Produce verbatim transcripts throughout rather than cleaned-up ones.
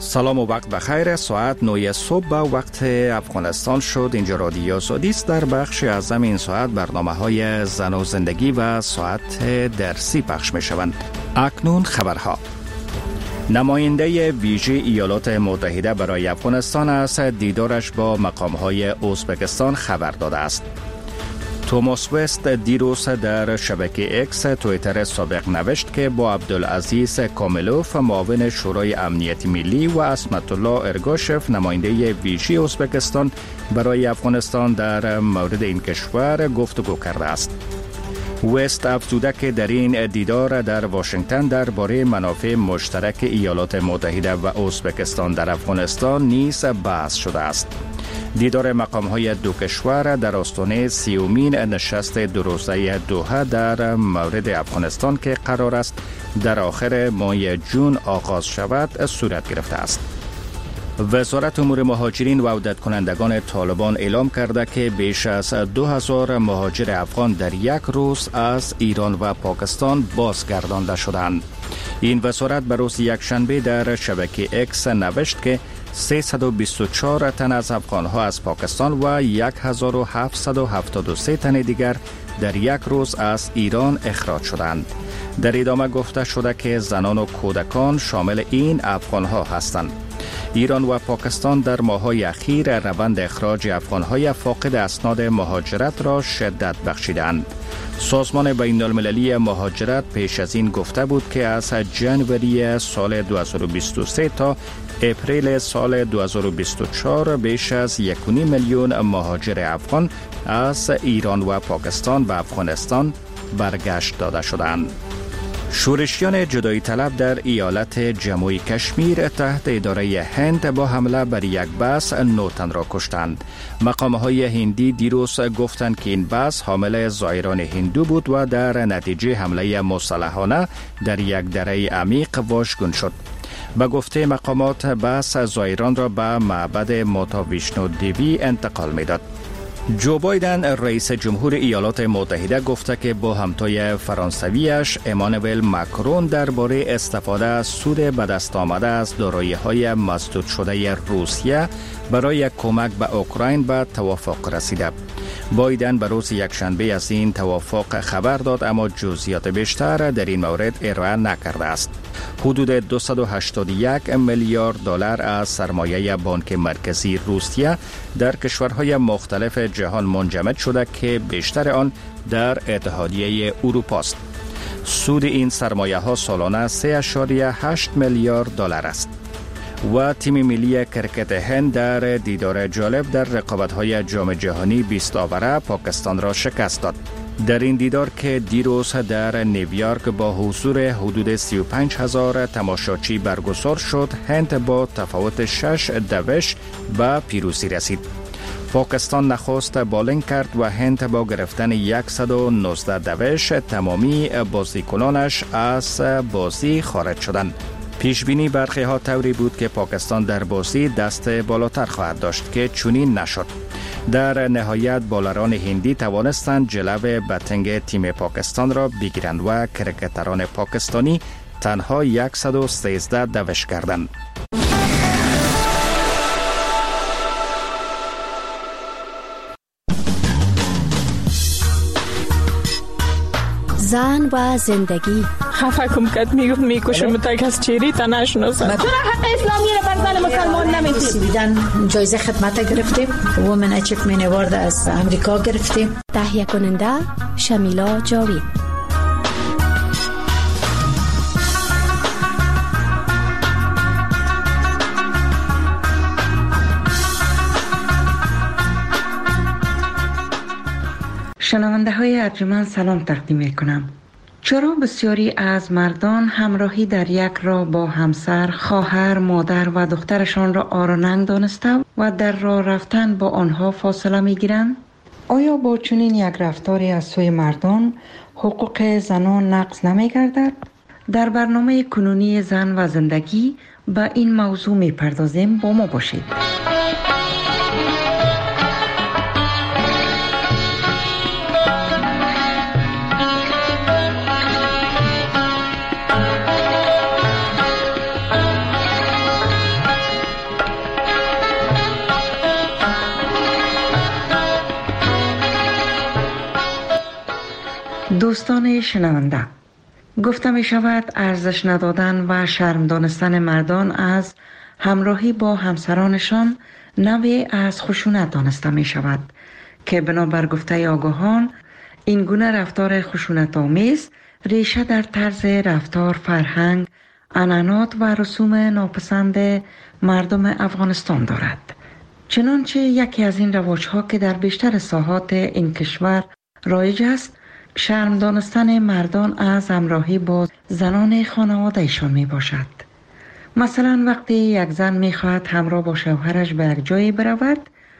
سلام و وقت بخیر. ساعت نه صبح به وقت افغانستان شد. اینجا رادیو آزادی است. در بخش اعظم این ساعت برنامه های زن و زندگی و ساعت درسی پخش می شوند. اکنون خبرها. نماینده ویژه ایالات متحده برای افغانستان از دیدارش با مقام‌های ازبکستان خبر داده است. توماس وست دیروز در شبکه اکس توییتر سابق نوشت که با عبدالعزیز کاملوف معاون شورای امنیت ملی و اسمت الله ارگاشف نماینده ویژه ازبکستان برای افغانستان در مورد این کشور گفتگو کرده است. وست افزوده که در این دیدار در واشنگتن درباره منافع مشترک ایالات متحده و ازبکستان در افغانستان نیز بحث شده است. دیدار مقام‌های دو کشور در آستانه سیومین نشست دو روزه دوحه در مورد افغانستان که قرار است در آخر ماه جون آغاز شود صورت گرفته است. وزارت امور مهاجرین و عودت کنندگان طالبان اعلام کرده که بیش از دو هزار مهاجر افغان در یک روز از ایران و پاکستان بازگردانده شدند. این وزارت به روز یکشنبه در شبکه اکس نوشت که سیصد و بیست و چهار تن از افغانها از پاکستان و هزار و هفتصد و هفتاد و سه تن دیگر در یک روز از ایران اخراج شدند. در ادامه گفته شده که زنان و کودکان شامل این افغانها هستند. ایران و پاکستان در ماه‌های اخیر روند اخراج افغانهای فاقد اسناد مهاجرت را شدت بخشیدند. سازمان بین المللی مهاجرت پیش از این گفته بود که از جنوری سال دو هزار و بیست و سه تا اپریل سال دو هزار و بیست و چهار بیش از یک و نیم میلیون مهاجر افغان از ایران و پاکستان به افغانستان برگشت داده شدند. شورشیان جدایی طلب در ایالت جموعی کشمیر تحت اداره هند با حمله بر یک بس نه تن را کشتند. مقام‌های هندی دیروز گفتند که این بس حامل زائران هندو بود و در نتیجه حمله مسلحانه در یک دره عمیق واژگون شد. به گفته مقامات بس زائران را به معبد ماتا ویشنو دیوی انتقال می‌داد. جو بایدن رئیس جمهور ایالات متحده گفته که با همتای فرانسویش امانوئل ماکرون درباره استفاده از سود به دست آمده از دارایی‌های مسدود شده روسیه برای کمک به اوکراین به توافق رسیده. بایدن به روز یکشنبه از این توافق خبر داد اما جزئیات بیشتر در این مورد ارائه نکرده است. حدود دویست و هشتاد و یک میلیارد دلار از سرمایه بانک مرکزی روسیه در کشورهای مختلف جهان منجمد شده که بیشتر آن در اتحادیه اروپا است. سود این سرمایه ها سالانه سه و هشت میلیارد دلار است. و تیم ملی کرکت هند در دیدار جالب در رقابت‌های جام جهانی بیست آوره پاکستان را شکست داد. در این دیدار که دیروز در نیویورک با حضور حدود سی و پنج هزار تماشاچی برگزار شد، هند با تفاوت شش دوش به پیروزی رسید. پاکستان نخست بالینگ کرد و هند با گرفتن صد و نوزده دوش تمامی بازیکنانش از بازی خارج شدند. پیش بینی برخی ها طوری بود که پاکستان در بازی دست بالاتر خواهد داشت که چنین نشد. در نهایت بالران هندی توانستند جلو بتنگ تیم پاکستان را بگیرند و کرکتران پاکستانی تنها صد و سیزده دوش کردند. زن و زندگی. خفه کم کد میگفت میکشم تک از چیری تا نشناسم. چرا حق اسلامی رو بر زن مسلمان نمیدید؟ بیدن جایزه خدمت گرفتیم. وومن اچیومنت اوارد از امریکا گرفتیم. تهیه کننده شمیلا جاوید. شنونده های ارجمند سلام تقدیم می کنم. چرا بسیاری از مردان همراهی در یک راه با همسر، خواهر، مادر و دخترشان را آراننگ دانسته و در راه رفتن با آنها فاصله می گیرند؟ آیا با چنین یک رفتاری از سوی مردان حقوق زنان نقض نمی گردد؟ در برنامه کنونی زن و زندگی به این موضوع می پردازیم. با ما باشید. دوستان شنونده، گفته می شود ارزش ندادن و شرم دانستن مردان از همراهی با همسرانشان نوعی از خشونت دانسته می شود که بنابر گفته آگاهان این گونه رفتار خشونت آمیز ریشه در طرز رفتار، فرهنگ، عنعنات و رسوم ناپسند مردم افغانستان دارد. چنانچه یکی از این رواج‌ها که در بیشتر ساحات این کشور رایج است، شرم دانستن مردان از همراهی با زنان خانواده‌شان می باشد. مثلا وقتی یک زن می خواهد همراه با شوهرش به یک جایی برود،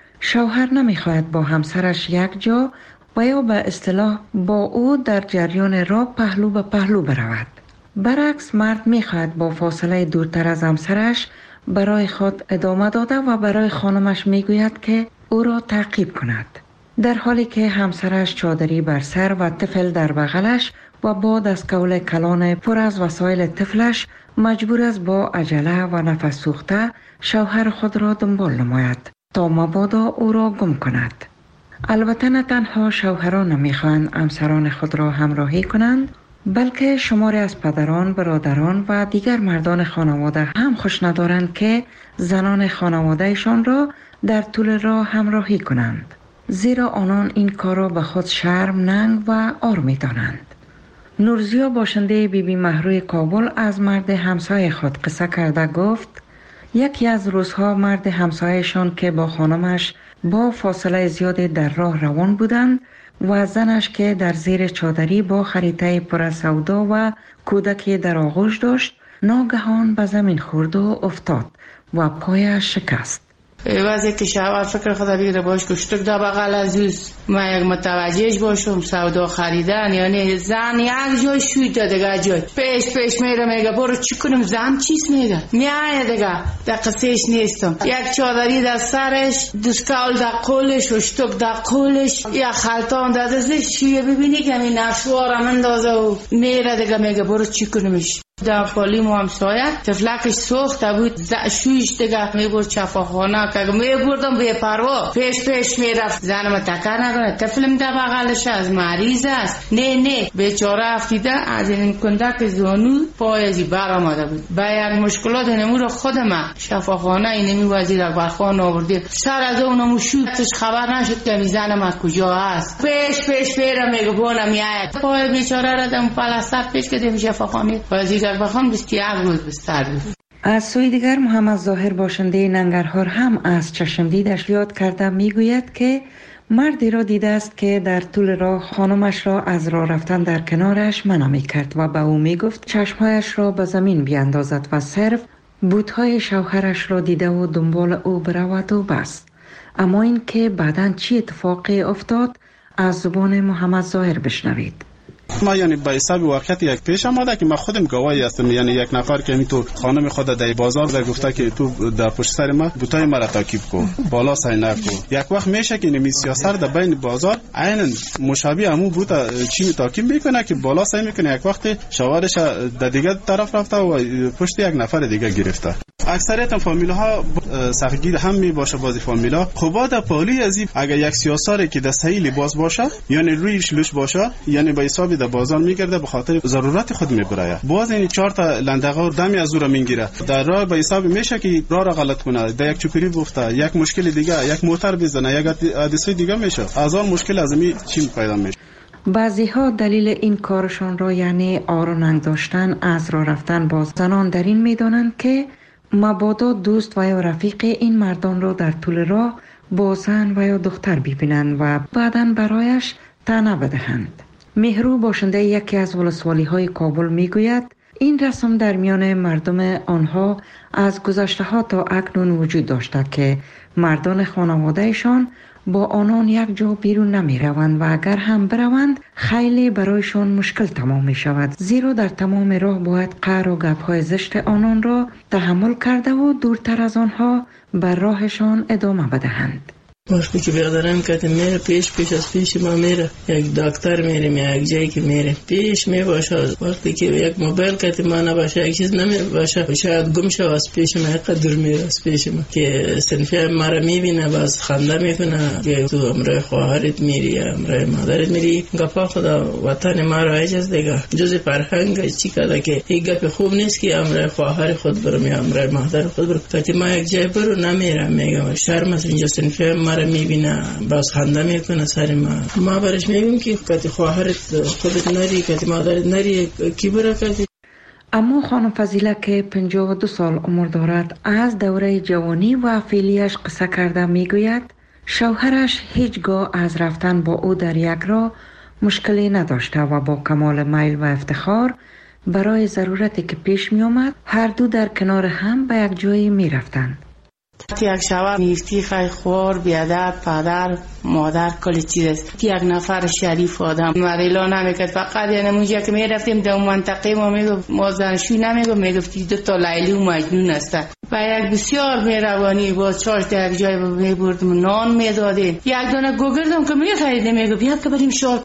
شوهر نمی خواهد با همسرش یک جا و یا به اصطلاح با او در جریان راه پهلو به پهلو برود. برعکس مرد می خواهد با فاصله دورتر از همسرش برای خود ادامه داده و برای خانمش می گوید که او را تعقیب کند، در حالی که همسرش چادری بر سر و طفل در بغلش و با دستکول کلان پر از وسایل طفلش مجبور است با عجله و نفس سوخته شوهر خود را دنبال نماید تا مبادا او را گم کند. البته نه تنها شوهران نمیخواهند همسران خود را همراهی کنند، بلکه شماری از پدران، برادران و دیگر مردان خانواده هم خوش ندارند که زنان خانوادهشان را در طول راه همراهی کنند، زیرا آنان این کار را به خود شرم، ننگ و عار می دانند. نورزیا باشنده بی بی مهروی کابل از مرد همسایه خود قصه کرده گفت یکی از روزها مرد همسایه‌شان که با خانمش با فاصله زیادی در راه روان بودند و زنش که در زیر چادری با خریطه پر از سودا و کودکی در آغوش داشت ناگهان به زمین خورد و افتاد و پایش شکست. وقتی که شوهر فکر خدا بگیره باش کشتک در بغل عزیز من یک متوجهش باشم سودا خریدن، یعنی زن یک جای شوید دیگه جای پیش پیش میره میگه برو چی کنم، زن چیز میگه میایه دیگه در قصهش نیستم، یک چادری در سرش، دستکول در قولش، اشتک در قولش، یک خلطان در دستش، شویه ببینی که این نفسوارم اندازه و میره دیگه میگه برو چی کنمش. در پالی مو همسایه تفلکش سوخته بود، شویش دیگه میبرد شفاخانه که میبردم به پروا پیش پیش میرفت، زنم تکر نکنه، طفلم در بغلش از مریض است، نه نه بیچاره افتیده از این کنده که زانو پایزی بر آمده بود. با یک مشکلات نمو رو خودم شفاخانه اینمی وزیر اکبرخان آورده، سر از اونمو شویتش خبر نشد که زنم کجا است، پیش پیش میرم میگه بانم میاید پای بیچاره را دم پلستر پیش کردیم شفاخانه وزیر بخوام بیست و یک روز بستر بود. از سوی دیگر محمد ظاهر باشنده ننگرهار هم از چشم دیدش یاد کرده میگوید که مردی را دیده است که در طول راه خانمش را از راه رفتن در کنارش منع میکرد و به او میگفت چشمهایش را به زمین بیاندازد و صرف بوتهای شوهرش را دیده و دنبال او برود و بس. اما این که بعداً چی اتفاقی افتاد از زبان محمد ظاهر بشنوید. ما یعنی به حساب واقعیت یک پیش آمده که ما خودم گواهی هستم، یعنی یک نفر که می تو خانم خود در بازار در گفته که تو در پشت سر ما بوتای مرا تعقیب کن بالا سینر کن، یک وقت میشه که نمی سیاست در بین بازار عیناً مشابه همون بوتا چی تعقیب میکنه که بالا سین میکنه، یک وقت شوهرش در دیگه طرف رفته و پشت یک نفر دیگه گرفته. اکثریت فامیل ها سختگیر هم می باشه بازی فامیلا خوبا در پالی ازی اگر یک سیاساری که در صحیح لباس باشه یعنی رویش لوش باشه یعنی به حساب در بازار میگرده به خاطر ضرورت خود میبره، باز این چهار تا لندغه دمی از او را میگیره در راه به حساب میشه که راه را غلط کنه، در یک چوپری بفته، یک مشکل دیگه، یک موتر بزنه، یک حادثه دیگه میشه، از اون مشکل از می چی پیدا میشه. بعضی ها دلیل این کارشان را یعنی آر و ننگ داشتن از راه رفتن با زنان در این میدانند که مبادا دوست و یا رفیق این مردان را در طول راه با زن و یا دختر ببینند و بعداً برایش طعنه بدهند. مهرو باشنده یکی از ولسوالی های کابل میگوید این رسم در میان مردم آنها از گذشته ها تا اکنون وجود داشته که مردان خانوادهشان با آنان یک جا بیرون نمی روند و اگر هم بروند خیلی برایشان مشکل تمام می شود، زیرا در تمام راه باید قهر و گپ‌های زشت آنان را تحمل کرده و دورتر از آنها بر راهشان ادامه بدهند. وقتی که برادرم که میره پیش پیش از پیش ما میره، یک دکتر میریم یک جایی که میره پیش می باشه. وقتی که یک موبایل که ما نباشه یک چیز نمی باشه شاید گم شه از پیش ما، قدر میره از پیش ما که صنفی ما رو میبینه باز خنده میکنه که تو امرای خواهرت میری یا امرای مادرت میری. گپا خدا وطن ما رو اجاز دیگه جز فرهنگ چی کده که این گپ خوب نیست که امرای خواهر خود برم یا امرای مادر خود برم. که ما یک جای برو نمیرم میگم شرم است اینجا صنفی ما رو میبینه باز خنده میکنه سر ما. ما برش میگیم که که خواهرت خودت نری که مادرت نری کی برا که. اما خانم فضیله که پنجاه و دو سال عمر دارد از دوره جوانی و فعلیش قصه کرده میگوید شوهرش هیچگاه از رفتن با او در یک راه مشکلی نداشته و با کمال میل و افتخار برای ضرورتی که پیش می آمد هر دو در کنار هم به یک جایی می رفتند. یک شوهر نیستی خیلی خوار بیادر پدر مادر کلی چیز است. یک نفر شریف آدم مریلا نمیکرد. فقط یعنی اونجا که میرفتیم در منطقه ما میگفت ما زنشوی نمیگفت میگفتی دو تا لیلی و مجنون است. و یک بسیار مهربانی با چاش در یک جای میبردم نان میدادیم. یک دانه گوگردم که میخریدیم میگفت بیا که بریم شاد.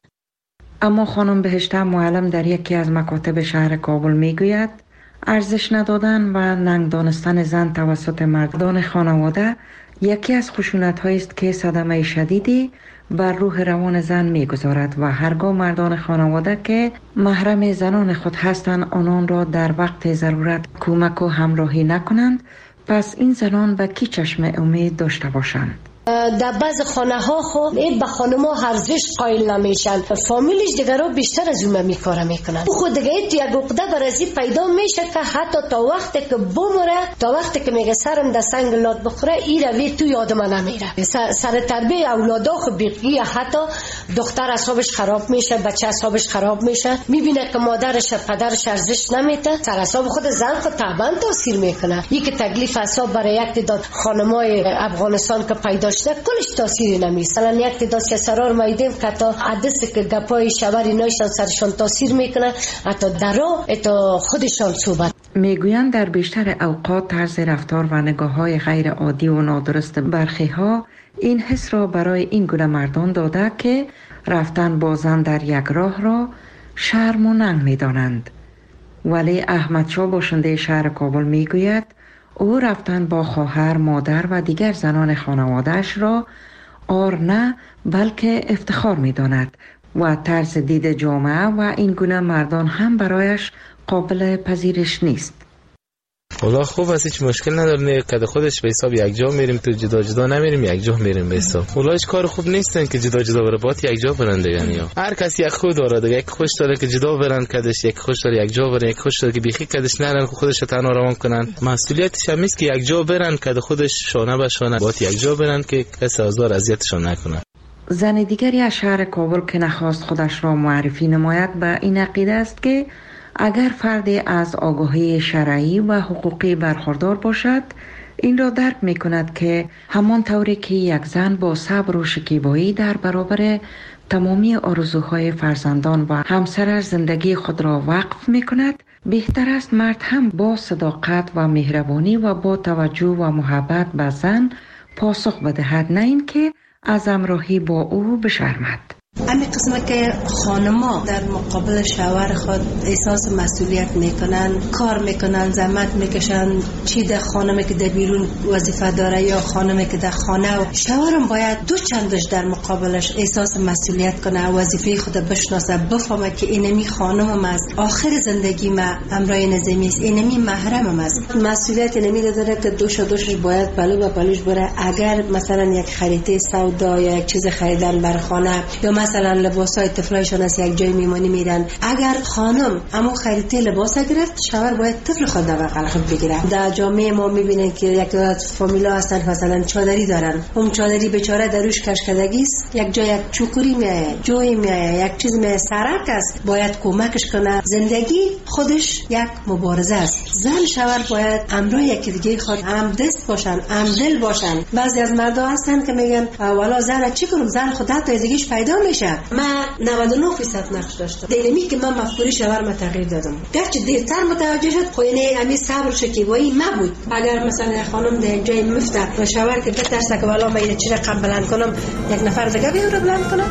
اما خانم بهشته معلم در یکی از مکاتب شهر کابل میگوید ارزش ندادن و ننگ دانستن زن توسط مردان خانواده یکی از خشونت‌هایی است که صدمه شدیدی بر روح روان زن می‌گذارد و هرگاه مردان خانواده که محرم زنان خود هستند آنان را در وقت ضرورت کمک و همراهی نکنند، پس این زنان به کی چشم امید داشته باشند؟ در بعض خانه ها خب این به خانم ها ارزش قائل نمیشن، فامیلش دیگر رو بیشتر از اون میکاره میکنن. خود دیگه یک عقده برازی پیدا میشه که حتی تا وقتی که بمره تا وقتی که میگه سرم در سنگ لات بخوره این روی تو یادم نمیره. سر, سر تربیه اولادا خب بیقی حتی دختر اعصابش خراب میشه، بچه اعصابش خراب میشه، میبینه که مادرش پدرش ارزش نمیده، سر اعصاب خود زن خود طبعا تاثیر میکنه. یک تکلیف اعصاب برای یک تعداد خانمای افغانستان که پیدا کلش تاثیری نمیشه. مثلا یک تعداد سرار میدیم که تا عدس که گپای شوری نایشان سرشان تاثیر میکنه، حتی درا تا خودشان صحبت میگویند در بیشتر اوقات طرز رفتار و نگاه های غیر عادی و نادرست برخی ها این حس را برای این گونه مردان داده که رفتن با زن در یک راه را شرم و ننگ میدانند. ولی احمد شاه باشنده شهر کابل میگوید او رفتن با خواهر، مادر و دیگر زنان خانواده‌اش را آر نه بلکه افتخار می داند و طرز دید جامعه و این گونه مردان هم برایش قابل پذیرش نیست. والله خوب است، هیچ مشکل نداره. نه که خودش به حساب یک جا میریم تو جدا جدا نمیریم یک جا میریم به حساب. والله هیچ کار خوب نیستن که جدا جدا بره بات یک جا برنده. یعنی هر کسی یک خود داره دیگه، یک خوش داره که جدا برن کدش، یک خوش داره یک جا برن، یک خوش داره که بیخی کدش نرن خودش تنها روان کنن. مسئولیتش هم است که یک جا برن که خودش شانه به شانه بات یک جا برن که کسی آزار اذیتشون نکنه. زن دیگری از شهر کابل که نخواست خودش را معرفی نماید به این عقیده است که اگر فردی از آگاهی شرعی و حقوقی برخوردار باشد این را درک می کند که همان طوری که یک زن با صبر و شکیبایی در برابر تمامی آرزوهای فرزندان و همسرش زندگی خود را وقف می کند، بهتر است مرد هم با صداقت و مهربانی و با توجه و محبت به زن پاسخ بدهد، نه این که از همراهی با او بشرمد. امی قسمه که خانما در مقابل شوهر خود احساس مسئولیت میکنن، کار میکنن، زحمت میکشن، چی در خانمی که در بیرون وظیفه داره یا خانمی که در خانه، و شوهرم باید دو چندش در مقابلش احساس مسئولیت کنه، وظیفه خود بشناسه، بفهمه که اینمی خانمم است، آخر زندگی ما امرای نظامی است، اینمی محرمم است. مسئولیت اینمی داره که دوش دوشش باید پلو به پلوش بره. اگر مثلا یک خرید سودا یا یک چیز خریدن بر خانه یا مثلا لباسای طفلایشون از یک جای میمانی میرن، اگر خانم امو خریده لباس گرفت، شوهر باید طفل خود در بغل خود بگیره. در جامعه ما میبینن که یک فامیلا هستن مثلا چادری دارن، اون چادری بیچاره دروش کشکدگی است، یک جای یک چوکوری میایه، جوی میایه، یک چیز میایه، سرک است، باید کمکش کنه. زندگی خودش یک مبارزه است. زن شوهر باید امرای یکی دیگه خود هم دست باشن، هم دل باشن. بعضی از مردا هستن که میگن والا زن چی کنم، زن خودت تا ازگیش پیدا میشه میشه. من نود و نه درصد نقش داشتم. دلیمی که من مفکوری شوهر ما تغییر دادم. گرچه دیرتر متوجه شد، خو اینه امی صبر شکیبایی ما بود. اگر مثلا خانم در جای مفته و شوهر که بترسه که والا من اینه چی رقم بلند کنم، یک نفر دیگه بیام رو بلند کنم.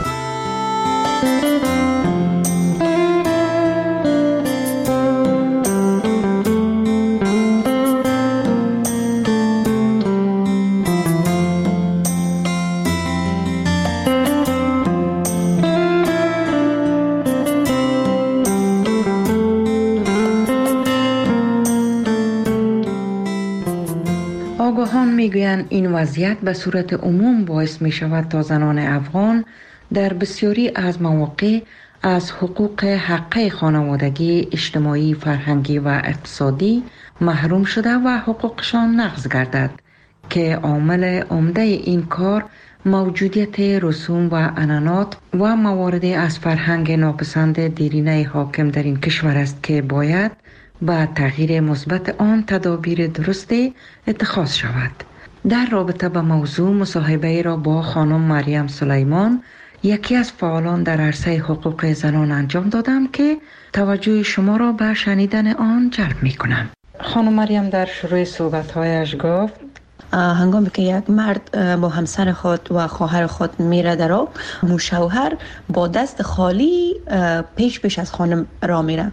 آگاهان میگویند این وضعیت به صورت عموم باعث می شود تا زنان افغان در بسیاری از مواقع از حقوق حقه خانوادگی، اجتماعی، فرهنگی و اقتصادی محروم شده و حقوقشان نقض گردد که عامل عمده این کار موجودیت رسوم و عنعنات و مواردی از فرهنگ ناپسند دیرینه حاکم در این کشور است که باید با تغییر مثبت آن تدابیر درستی اتخاذ شود. در رابطه با موضوع مصاحبه را با خانم مریم سلیمان، یکی از فعالان در عرصه حقوق زنان انجام دادم که توجه شما را به شنیدن آن جلب می کنم. خانم مریم در شروع صحبت‌هایش گفت هنگامی که یک مرد با همسر خود و خواهر خود میره در آب، شوهر با دست خالی پیش پیش از خانم را میره.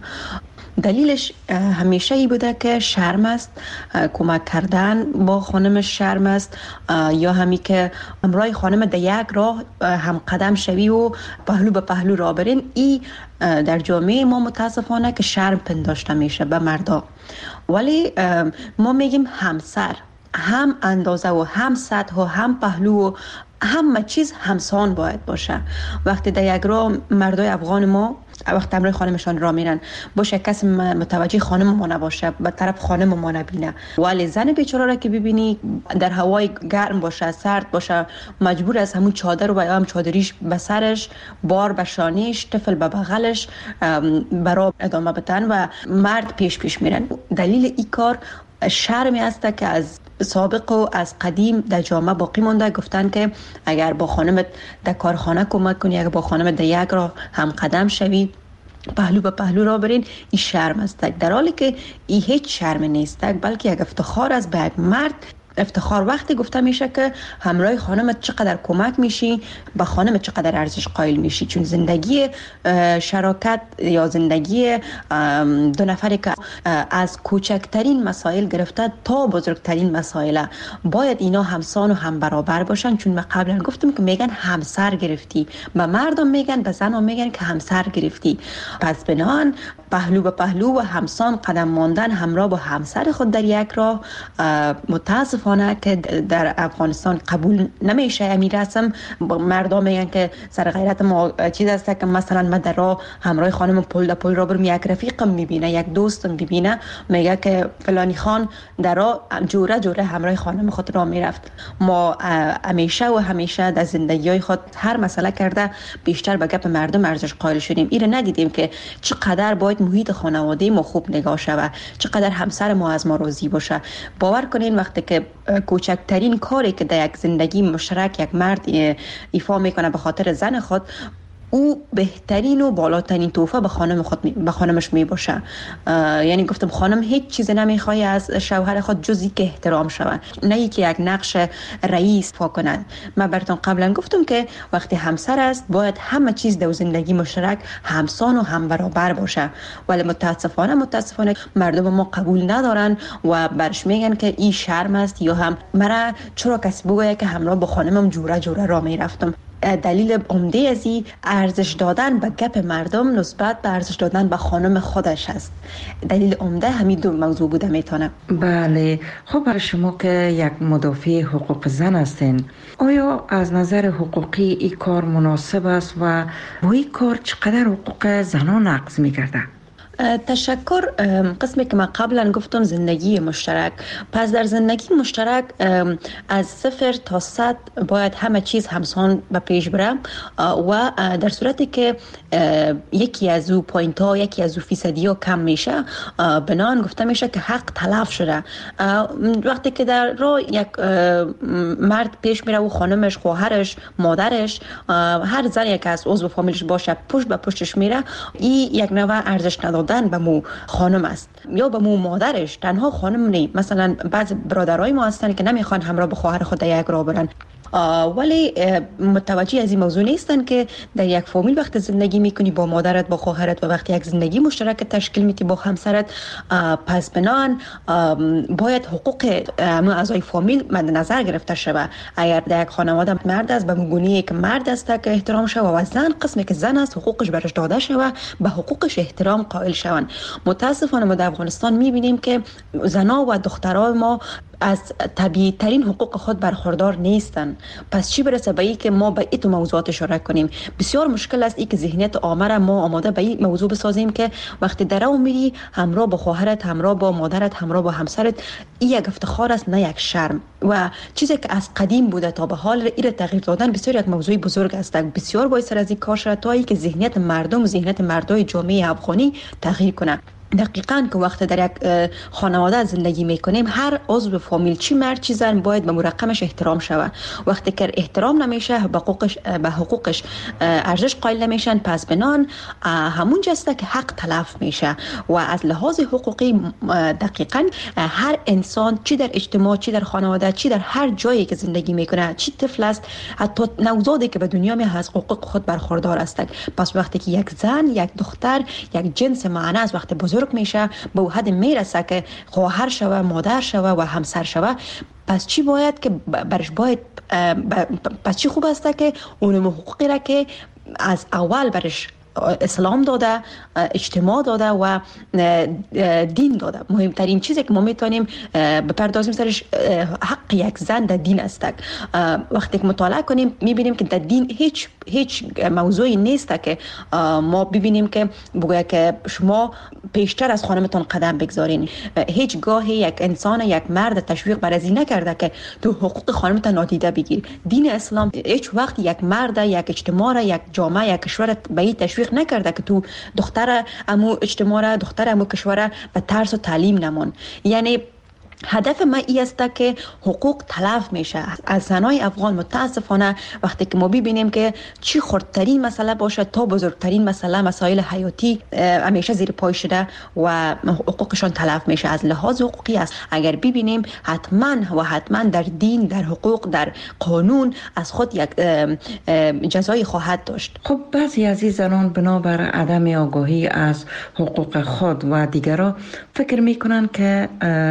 دلیلش همیشه ای بوده که شرم است، کمک کردن با خانمش شرم است، یا همی که همراه خانم در یک راه هم قدم شوی و پهلو به پهلو را برین. ای در جامعه ما متاسفانه که شرم پنداشته میشه به مردا. ولی ما میگیم همسر هم اندازه و هم سطح و هم پهلو و همه چیز همسان باید باشه. وقتی در یک راه مردای افغان ما وقتی همراه خانمشان را میرن باشه کسی متوجه خانم ما نباشه، به طرف خانم ما نبینه، ولی زن بیچاره را که ببینی در هوای گرم باشه، سرد باشه، مجبور از همون چادر و یا هم چادریش به سرش، بار به شانیش، طفل به بغلش برای ادامه بدن و مرد پیش پیش میرن. دلیل این کار شرمی است که از سابق و از قدیم در جامعه باقی مونده. گفتن که اگر با خانمت در کارخانه کمک کنی، اگر با خانمت در یک راه هم قدم شوی، پهلو به پهلو را برین، این شرم است. در حالی که این هیچ شرم نیست، بلکه یک افتخار است به یک مرد. افتخار وقتی گفته میشه که همراه خانمت چقدر کمک میشی، به خانمت چقدر ارزش قائل میشی. چون زندگی شراکت یا زندگی دو نفری که از کوچکترین مسائل گرفته تا بزرگترین مسائل باید اینا همسان و هم برابر باشن. چون من قبلا گفتم که میگن همسر گرفتی، به مردم میگن، به زنان میگن که همسر گرفتی. پس بنان پهلو به پهلو و همسان قدم ماندن همراه با همسر خود در یک راه متاسفانه که در افغانستان قبول نمیشه. امیر رسم مردم میگن که سر غیرت ما چیز است که مثلا من در راه همراه خانم پل در پل را برم، یک رفیقم میبینه، یک دوستم میبینه، میگه که فلانی خان در راه جوره جوره همراه خانم خود را میرفت. ما همیشه و همیشه در زندگی خود هر مسئله کرده بیشتر به گپ مردم ارزش قائل شدیم. ایره ندیدیم که چقدر باید محیط خانواده ما خوب نگاه شود، چقدر همسر ما از ما راضی باشه. باور کنین وقتی که کوچکترین کاری که در یک زندگی مشترک یک مرد ایفا میکنه به خاطر زن خود، او بهترین و بالاترین تحفه به خانم خود می... به خانمش می باشه. یعنی گفتم خانم هیچ چیز نمیخواد از شوهر خود جز اینکه احترام شود، نه اینکه یک نقش رئیس فا کند. من براتون قبلا گفتم که وقتی همسر است باید همه چیز در زندگی مشترک همسان و هم برابر باشه. ولی متاسفانه متاسفانه مردم ما قبول ندارن و برش میگن که این شرم است، یا هم مرا چرا کسی بگه که همراه با خانمم جوره جوره را میرفتم. دلیل عمده از این ارزش دادن به گپ مردم نسبت به ارزش دادن به خانم خودش است. دلیل عمده همین دو موضوع بوده میتونه. بله. خب برای شما که یک مدافع حقوق زن هستین، آیا از نظر حقوقی این کار مناسب است و با این کار چقدر حقوق زنان نقض میگرده؟ تشکر. قسمی که من قبلا گفتم زندگی مشترک، پس در زندگی مشترک از صفر تا صد باید همه چیز همسان به پیش بره و در صورتی که یکی از او پوینت ها یکی از او فیصدی ها کم میشه بنان گفته میشه که حق تلف شده. وقتی که در راه یک مرد پیش میره و خانمش، خواهرش، مادرش، هر زنی که از عضو فامیلش باشه پشت به پشتش میره، این یک نوع ارزش ندادن به مو خانم است یا به مو مادرش. تنها خانم نی، مثلا بعض برادرای ما هستن که نمیخوان همراه به خواهر خود یک راه برن، ولی متوجه از این موضوع نیستن که در یک فامیل وقت زندگی میکنی با مادرت، با خواهرت و وقتی یک زندگی مشترک تشکیل میدی با همسرت، پس بنان باید حقوق اعضای فامیل مد نظر گرفته شود. اگر در یک خانواده مرد است به گونه‌ای که مرد است که احترام شود و زن قسمی که زن است حقوقش برش داده شود، به حقوقش احترام قائل شوند. متاسفانه ما در افغانستان میبینیم که زنا و دخترای ما از طبیعی ترین حقوق خود برخوردار نیستن. پس چی برسه به این که ما به این موضوعات اشاره کنیم؟ بسیار مشکل است این که ذهنیت عامه را ما آماده به این موضوع بسازیم که وقتی در اون میری همراه با خواهرت، همراه با مادرت، همراه با همسرت، این یک افتخار است نه یک شرم. و چیزی که از قدیم بوده تا به حال این تغییر دادن بسیار یک موضوع بزرگ است. بسیار باید سر از این کار شد تا اینکه ذهنیت مردم و ذهنیت مردای جامعه افغانی تغییر کنه. دقیقاً که وقت در یک خانواده زندگی میکنیم هر عضو فامیل چی مرد چی زن باید به مرقمش احترام شود. وقتی که احترام نمیشه به حقوقش به حقوقش ارزش قائل نمیشن، پس بنان همون جسته که حق تلف میشه. و از لحاظ حقوقی دقیقاً هر انسان چی در اجتماع، چی در خانواده، چی در هر جایی که زندگی میکنه، چی طفل است، حتی نوزادی که به دنیا می از حقوق خود برخوردار است. پس وقتی که یک زن، یک دختر، یک جنس معنی است وقتی بزرگ میشه به حد میرسه که خواهر شوه، مادر شوه و همسر شوه، پس چی باید که برش باید پس چی خوب است که اون حقوقی را که از اول برش اسلام داده، اجتماع داده و دین داده. مهمترین چیزی که ما میتونیم بپردازیم سرش حق یک زن در دین است. وقتی که مطالعه کنیم میبینیم که در دین هیچ هیچ موضوعی نیست که ما ببینیم که بگوید که شما پیشتر از خانمتان قدم بگذارین. هیچ گاهی یک انسان، یک مرد تشویق بر از این نکرده که تو حقوق خانمتان نادیده بگیر. دین اسلام هیچ وقت یک مرد، یک اجتماع، یک جامعه، یک کشور به این تشویق نکرده که تو دختر امو اجتماع، دختر امو کشور به ترس و تعلیم نمون. یعنی هدف ما این است که حقوق تلف میشه از زنای افغان. متاسفانه وقتی که ما ببینیم که چی خردترین مسئله باشه تا بزرگترین مسئله، مسائل حیاتی همیشه زیر پای شده و حقوقشان تلف میشه. از لحاظ حقوقی است اگر ببینیم حتما و حتما در دین، در حقوق، در قانون از خود یک جزایی خواهد داشت. خب بعضی از این زنان بنابر عدم آگاهی از حقوق خود و دیگران فکر میکنن که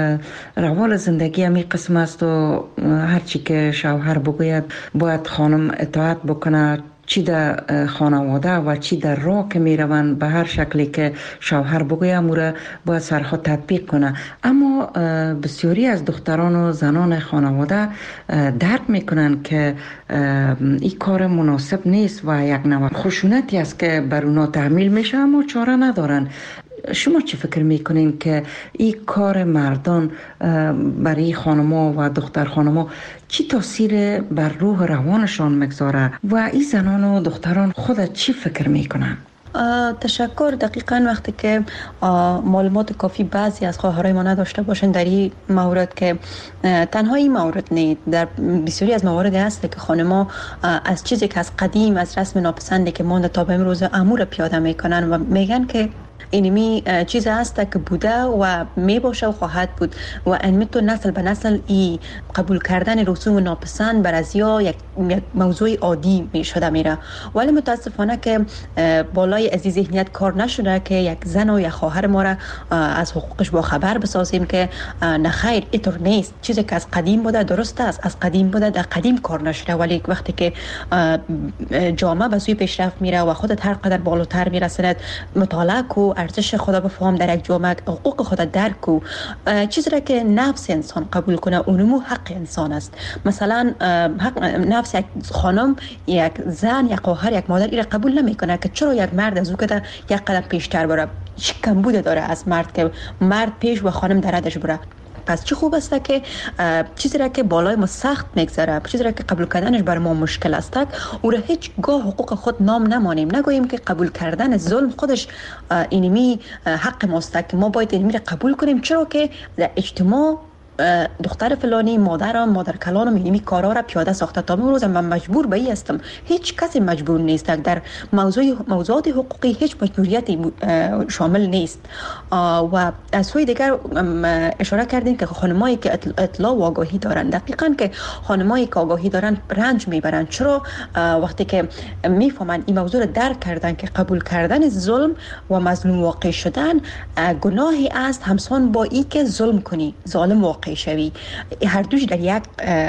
روال زندگی همی قسم است و هرچی که شوهر بگوید باید خانم اطاعت بکنه، چی در خانواده و چی در راه که می روند به هر شکلی که شوهر بگوید موره باید سرها تطبیق کنه. اما بسیاری از دختران و زنان خانواده درک می کنند که این کار مناسب نیست و یک نوع خشونتی است که بر اونا تحمیل میشه، اما چاره ندارن. شما چی فکر میکنین که این کار مردان برای خانما و دختر خانما چی تاثیر بر روح روانشان میگذاره و این زنان و دختران خود چی فکر میکنن؟ تشکر. دقیقاً وقتی که معلومات کافی بعضی از خواهرای ما نداشته باشن در این مورد، که تنها این مورد نیست، در بسیاری از موارد هست که خانما از چیزی که از قدیم از رسم ناپسندی که مونده تا به امروز امور پیاده میکنن و میگن که اینمی چیز هست که بوده و می باشه و خواهد بود و انمی تو نسل به نسل ای قبول کردن رسوم ناپسند بر از یا یک موضوع عادی می شده میره. ولی متاسفانه که بالای از این ذهنیت کار نشده که یک زن و یک خواهر ما را از حقوقش با خبر بسازیم که نخیر اینطور نیست. چیزی که از قدیم بوده درست است، از قدیم بوده در قدیم کار نشده، ولی وقتی که جامعه به سوی پیشرفت میره و خودت هر قدر بالاتر میرسند، مطالعه کو، ارزش خدا بفهم، در یک جامعه حقوق خدا درک کو، چیزی را که نفس انسان قبول کنه اونمو حق انسان است. مثلا حق نفس یک خانم، یک زن، یک خواهر، یک مادر این را قبول نمیکنه که چرا یک مرد از او که یک قدم پیشتر بره. چی کمبود داره از مرد که مرد پیش و خانم در ردش بره. پس چه خوب است که چیزی را که بالای ما سخت میگذره، چیزی را که قبول کردنش بر ما مشکل است، او را هیچ گاه حقوق خود نام نمانیم، نگوییم که قبول کردن ظلم خودش اینمی حق ماست که ما باید اینمی را قبول کنیم، چرا که در اجتماع دختر فلانی مادرم مادر کلانم اینمی کارا را پیاده ساخته. تا امروز من مجبور به این هستم، هیچ کسی مجبور نیست. در موضوع موضوعات حقوقی هیچ مجبوریتی شامل نیست. و از سوی دیگر اشاره کردیم که خانمایی که اطلاع و آگاهی دارن، دقیقاً که خانمایی که آگاهی دارن رنج میبرن. چرا؟ وقتی که میفهمن این موضوع را درک کردن که قبول کردن ظلم و مظلوم واقع شدن گناهی است همسان با این که ظلم کنی، ظالم واقع شوی، هر دوش در یک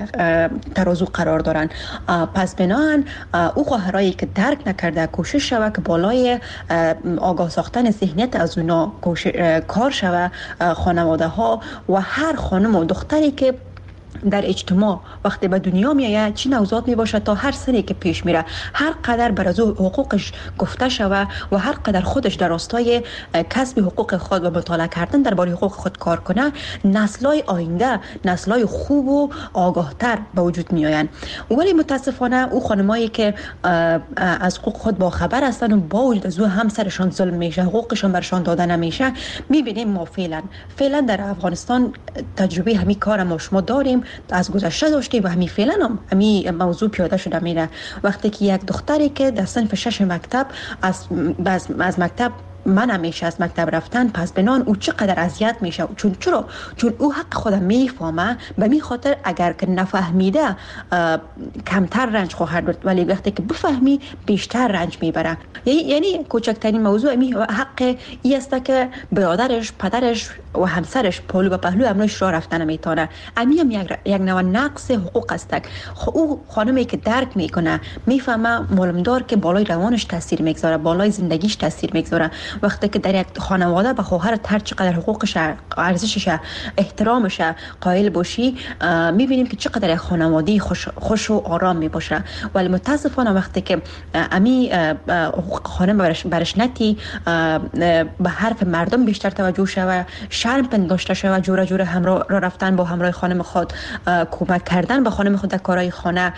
ترازو قرار دارن. پس بناهن او خواهرایی که درک نکرده کوشش شوه که بالای آگاه ساختن ذهنیت از اونا کار شوه. خانواده ها و هر خانم و دختری که در اجتماع وقتی به دنیا میآید چی نوزاد می باشه، تا هر سری که پیش میره هر قدر بر از حقوقش گفته شوه و هر قدر خودش در راستای کسب حقوق خود و مطالعه کردن درباره حقوق خود کار کنه، نسل‌های آینده نسل‌های خوب و آگاهتر به وجود میآیند. ولی متاسفانه او خانمایی که از حقوق خود با خبر هستند و با وجود از او همسرشان ظلم میشه، حقوقشان برشان داده نمیشه، میبینیم ما فعلا فعلا در افغانستان تجربه همین کار ما شما داریم، از گذشته داشتیم و همین فعلا هم همین موضوع پیاده شده میره. وقتی که یک دختری که در صنف شش مکتب از از مکتب من همیشه از مکتب رفتن، پس بنان او چقدر اذیت میشه. چون چرا؟ چون او حق خودم میفهمه، به می خاطر اگر که نفهمیده کمتر رنج خواهد برد، ولی وقتی که بفهمی بیشتر رنج میبره. یعنی کوچکترین موضوع می حق ای است که برادرش، پدرش و همسرش پهلو به پهلو امروز راه رفتن میتونه. امی هم یک یک نوع نقص حقوق است. او خانمی که درک میکنه میفهمه معلومدار که بالای روانش تاثیر میگذاره، بالای زندگیش تاثیر میگذاره. وقتی که در یک خانواده به خواهر هر چقدر حقوقش، ارزشش، احترامش قائل باشی، میبینیم که چقدر یک خانواده خوش, خوش و آرام میباشه. ولی متاسفانه وقتی که امی حقوق خانم برش, برش نتی به حرف مردم بیشتر توجه شوه، شرم پنداشته شوه، جوره جوره همراه را رفتن با همراه خانم خود، کمک کردن به خانم خود در کارهای خانه،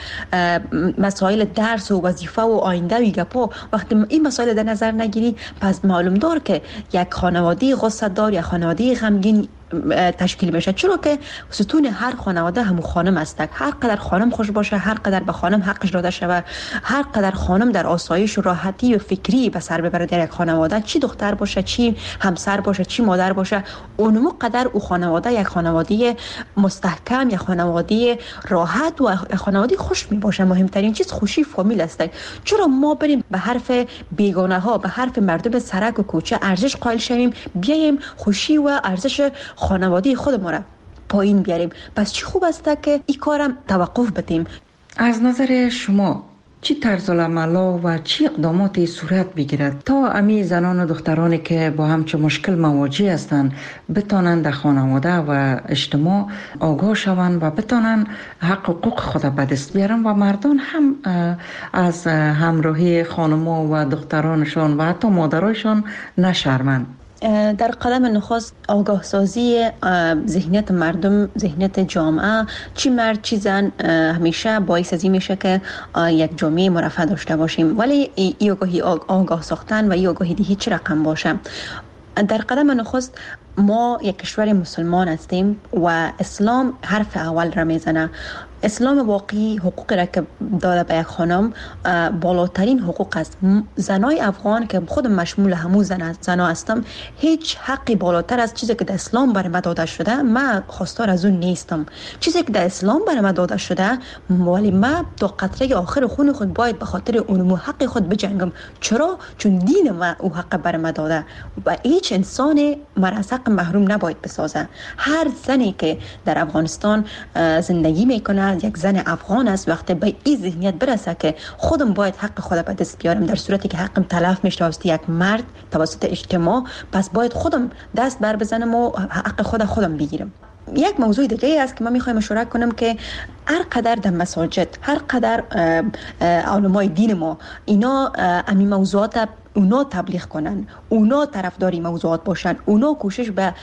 مسائل درس و وظیفه و آینده و گپا، وقتی این مسائل در نظر نگیری، پس معلوم دار که یک خانواده غصه دار یا خانواده غمگین تشکیل بشه. چرا که ستون هر خانواده همو خانم است. هر قدر خانم خوش باشه، هر قدر به خانم حقش داده شوه، هر قدر خانم در آسایش و راحتی و فکری به سر ببره در یک خانواده، چی دختر باشه، چی همسر باشه، چی مادر باشه، اونمو قدر او خانواده یک خانواده مستحکم، یک خانواده راحت و خانواده خوش می باشه. مهمترین چیز خوشی فامیل است. چرا ما بریم به حرف بیگانه ها، به حرف مردم سرک و کوچه ارزش قائل شویم، بیایم خوشی و ارزش خانواده خود ما را پایین بیاریم؟ پس چی خوب است که این کارم توقف بدیم. از نظر شما چی طرز العمل و چی اقداماتی صورت بگیرد تا امی زنان و دخترانی که با همچه مشکل مواجه هستند بتانند در خانواده و اجتماع آگاه شوند و بتانند حق حقوق خود به دست بیارن و مردان هم از همراهی خانما و دخترانشان و حتی مادرایشان نشرمند؟ در قدم نخست آگاه سازی ذهنیت مردم، ذهنیت جامعه، چی مرد چی زن، همیشه باعث از این میشه که یک جامعه مرفه داشته باشیم. ولی ای آگاهی آگاه ساختن و ای آگاهی دهی چه رقم باشه؟ در قدم نخست ما یک کشور مسلمان هستیم و اسلام حرف اول را میزنه. اسلام واقعی حقوق را که داده به یک خانم بالاترین حقوق است. زنای افغان که خودم مشمول همون زن زنا هستم، هیچ حقی بالاتر از چیزی که در اسلام برای من داده شده من خواستار از اون نیستم. چیزی که در اسلام برای من داده شده، ولی من تا قطره آخر خون خود باید به خاطر اون حق خود بجنگم. چرا؟ چون دین من او حق برای من داده و هیچ انسان من از حق محروم نباید بسازه. هر زنی که در افغانستان زندگی میکنه یک زن افغان است. وقتی به این ذهنیت برسه که خودم باید حق خودم به دست بیارم، در صورتی که حقم تلف میشه توسط یک مرد، توسط اجتماع، پس باید خودم دست بر بزنم و حق خودم خودم بگیرم. یک موضوع دیگه است که من میخوایم اشاره کنم که هر قدر در مساجد، هر قدر علمای دین ما اینا امی موضوعات اونا تبلیغ کنن، اونا طرفداری موضوعات باشن، اونا کوشش به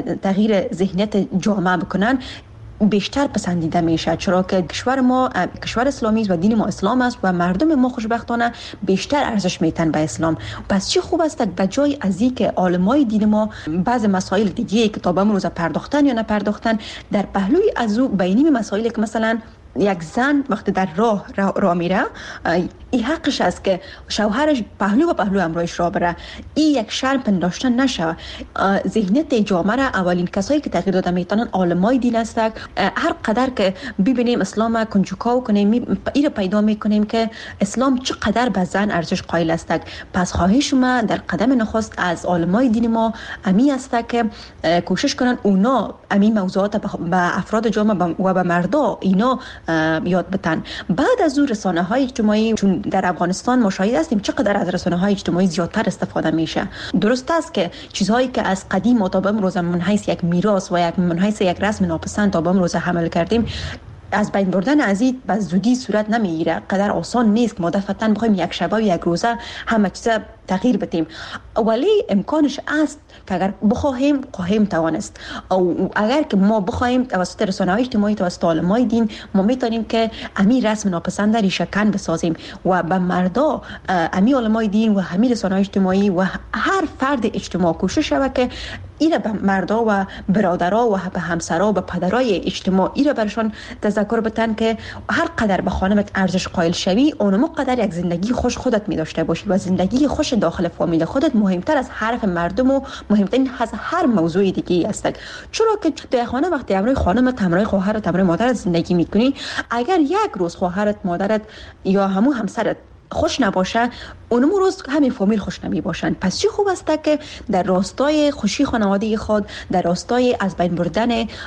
تغییر ذهنیت جامعه بکنن، بیشتر پسندیده میشه، چرا که کشور ما کشور اسلامی است و دین ما اسلام است و مردم ما خوشبختانه بیشتر ارزش میتن به اسلام. پس چی خوب است به جای از اینکه عالمای دین ما بعض مسائل دیگه که تا به امروز پرداختن یا نپرداختن، در پهلوی از او بینی مسائلی که مثلا یک زن وقتی در راه راه, راه میره، این حقش است که شوهرش پهلو و پهلو امرایش را بره. این یک شرم پنداشته نشه. ذهنیت جامعه را اولین کسایی که تغییر داده میتونن علمای دین هستند. هر قدر که ببینیم اسلام کنجکاو کنیم، این پیدا میکنیم که اسلام چقدر به زن ارزش قائل است. پس خواهش ما در قدم نخست از علمای دین ما امی است که کوشش کنن اونا امی موضوعات به افراد جامعه و به مردا اینا یاد بتن. بعد از اون رسانه های اجتماعی، چون در افغانستان ما شاهد هستیم چقدر از رسانه های اجتماعی زیادتر استفاده میشه. درست است که چیزهایی که از قدیم تا به امروز من حیث یک میراث و یک من حیث یک رسم ناپسند تا به امروز حمل کردیم، از بین بردن از این به زودی صورت نمیگیره. قدر آسان نیست که ما دفعتاً بخوایم یک شبه و یک روزه همه چیز تغییر بدیم، ولی امکانش است که اگر بخواهیم خواهیم توانست. او اگر که ما بخواهیم توسط رسانه‌های اجتماعی، توسط علمای دین، ما میتونیم که امی رسم ناپسند ریشه کن بسازیم و به مردا امی علمای دین و همین رسانه‌های اجتماعی و هر فرد اجتماع کوشش شود که ایره به مردا و برادرها و به همسرها و به پدرای اجتماع ایره برشان تذکر بتن که هر قدر به خانمت ارزش قائل شوی، اونم قدر یک زندگی خوش خودت می داشته باشی و زندگی خوش داخل فامیل خودت مهمتر از حرف مردم و مهمتر از هر موضوع دیگه است. چرا که در خانه وقتی امروی خانمت، امروی خواهرت، امروی مادرت زندگی میکنی، اگر یک روز خواهرت، مادرت یا همون همسرت خوش نباشه، اونم روز همین فامیل خوش نمی باشن. پس چی خوب است که در راستای خوشی خانواده خود، در راستای از بین بردن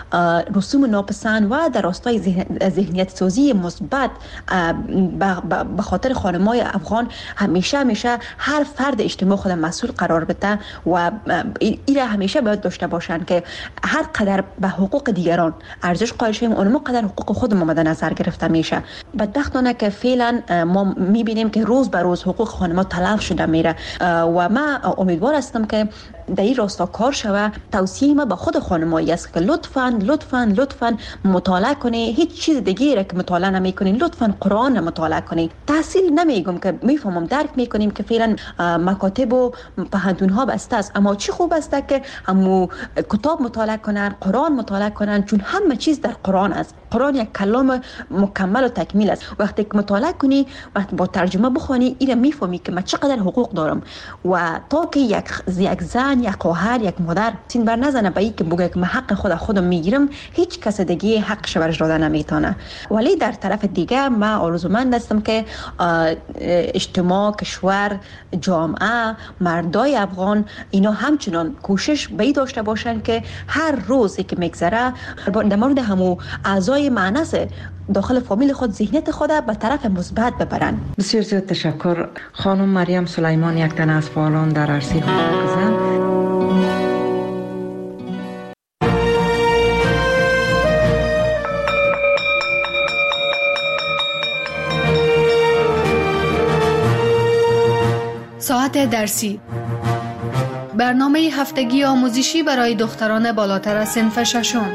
رسوم ناپسند و در راستای ذهنیت سازی مثبت به خاطر خانمای افغان همیشه همیشه هر فرد اجتماع خود مسئول قرار بده و این همیشه باید داشته باشن که هر قدر به حقوق دیگران ارزش قائل شویم، اونم قدر حقوق خودمون مد نظر گرفته میشه. بدبختانه که فعلا ما میبینیم که روز به روز حقوق خانم ما تلف شده میره و من امیدوار هستم که در این راستا کار شوه. توصیه ما به خود خانمایی است که لطفاً لطفاً لطفاً مطالعه کنی، هیچ چیز دیگه را که مطالعه نمیکنین لطفاً قرآن مطالعه کنی. تحصیل نمیگم که میفهمم درک میکنیم که فعلا مکاتب و پهندون ها بسته است، اما چی خوب است که همو کتاب مطالعه کنن، قرآن مطالعه کنن، چون همه چیز در قرآن است. قرآن یک کلام مکمل و تکمیل است. وقتی که مطالعه کنی، وقتی با ترجمه بخونی، اینا میفهمی که من چقدر حقوق دارم و تا که یک یک زن، یک خواهر، یک مادر سین بر نزنه به این که بگه که من حق خود خودم میگیرم، هیچ کس دیگه حقش برش داده نمیتونه. ولی در طرف دیگه من آرزومند هستم که اجتماع، کشور، جامعه، مردای افغان اینا همچنان کوشش به این داشته باشن که هر روزی که میگذره در مورد همو اعضای معنس داخل فامیل خود ذهنیت خود به طرف مثبت ببرن. بسیار زیاد تشکر خانم مریم سلیمان، یک تن از فعالان در عرصه حقوق زن. ساعت درسی، برنامه هفتگی آموزشی برای دختران بالاتر از صنف ششم.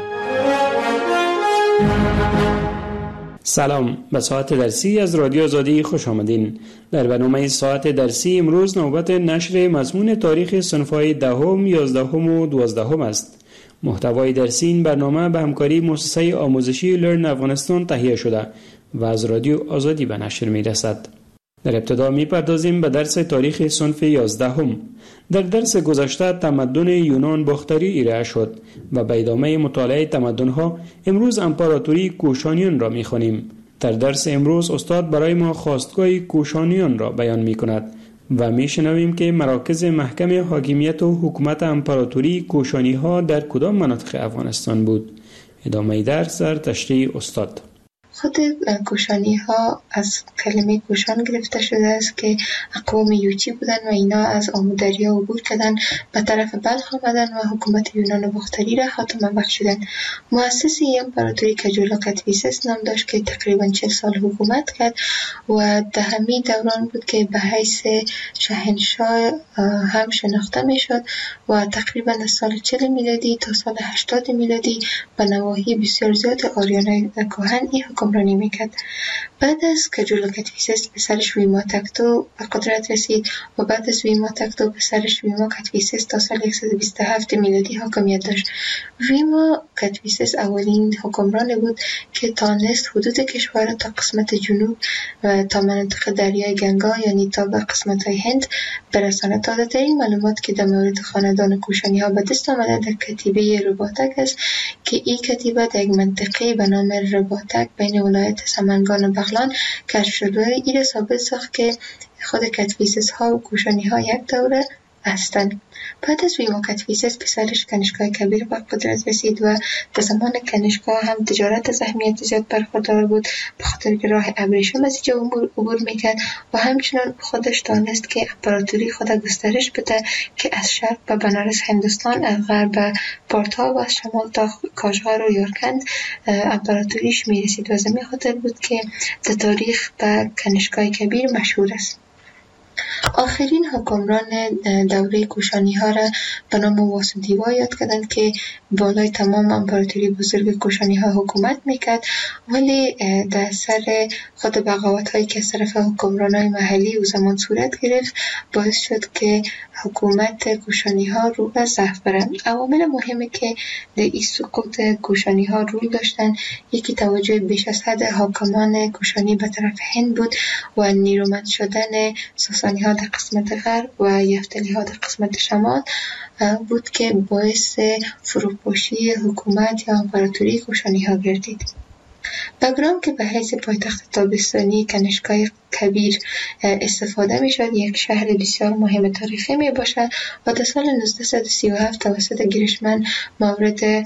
سلام، به ساعت درسی از رادیو آزادی خوش آمدین. در برنامه ساعت درسی امروز نوبت نشر مضمون تاریخ صنف‌های دهم، یازدهم و دوازدهم است. محتوای درسی این برنامه به همکاری مؤسسه آموزشی لرن افغانستان تهیه شده و از رادیو آزادی به نشر می رسد. در ابتدا می پردازیم به درس تاریخ صنف یازدهم. در درس گذشته تمدن یونان باختری ارائه شد و به ادامه مطالعه تمدن‌ها امروز امپراتوری کوشانیان را می خوانیم. در درس امروز استاد برای ما خواستگاه کوشانیان را بیان می کند و می شنویم که مراکز محکم حاکمیت و حکومت امپراتوری کوشانی ها در کدام مناطق افغانستان بود. ادامه درس در تشریح استاد. خود کوشانی ها از کلمه کوشان گرفته شده است که اقوام یوچی بودن و اینا از آمو دریا عبور کردن به طرف بلخ آمدن و حکومت یونان باختری را خاتمه بخشیدن. مؤسس امپراتوری کجولوکاتویسس نام داشت که تقریبا چهل سال حکومت کرد و در همین دوران بود که به حیث شاهنشاه هم شناخته می شد و تقریبا از سال چهل میلادی تا سال هشتاد میلادی به نواحی بسیار زیاد آریانای کهن ای حکمرانی میکرد. بعد از کجولوکاتویسس پسرش ویما تکتو به قدرت رسید و بعد از ویما تکتو پسرش ویما کاتویسس تا سال صد و بیست و هفت میلادی حاکمیت داشت. ویما کاتویسس اولین حکمران بود که تانست حدود کشور تا قسمت جنوب و تا مناطق دریای گنگا یعنی تا به قسمت های هند برسانه. تازه ترین معلومات که در مورد خاندان کوشانی ها به دست آمده در کتیبه رباطک است که این کتیبه در یک منطقه به نام رباطک بین ولایت سمنگان و بغلان کشف شد و این ثابت ساخت که خود کاتویسس ها و کوشانی ها یک دوره هستند. بعد از ویما کاتویسس پسرش کنیشکای کبیر به قدرت رسید و در زمان کنیشکا هم تجارت از اهمیت زیاد برخوردار بود به خاطر که راه ابریشم از اینجا عبور میکرد و همچنان خودش دانست که امپراتوری خود گسترش بده که از شرق به بنارس هندوستان، از غرب به پارتا و از شمال تا کاشغر و یارکند امپراتوریش میرسید و زمین خاطر بود که در تاریخ به کنیشکای کبیر مشهور است. آخرین حکمران دوره کوشانی ها را به نام واسودیوا یاد کردند که بالای تمام امپراتوری بزرگ کوشانی ها حکومت میکرد، ولی در اثر خود بغاوت هایی که از طرف حکمران های محلی او زمان صورت گرفت باعث شد که حکومت کوشانی ها رو به ضعف برند. عوامل مهمی که در این سقوط کوشانی ها رول داشتند یکی توجه بیش از حد حاکمان کوشانی به طرف هند بود و نیرومند شدن ساسانی ها در قسمت غرب و یفتلی ها در قسمت شمال بود که باعث فروپاشی حکومت یا امپراتوری کوشانی ها گردید. بگرام که به حیث پایتخت تابستانی کنیشکای کبیر استفاده می شد یک شهر بسیار مهم تاریخی می باشد و در سال نوزده سی و هفت توسط گیرشمن مورد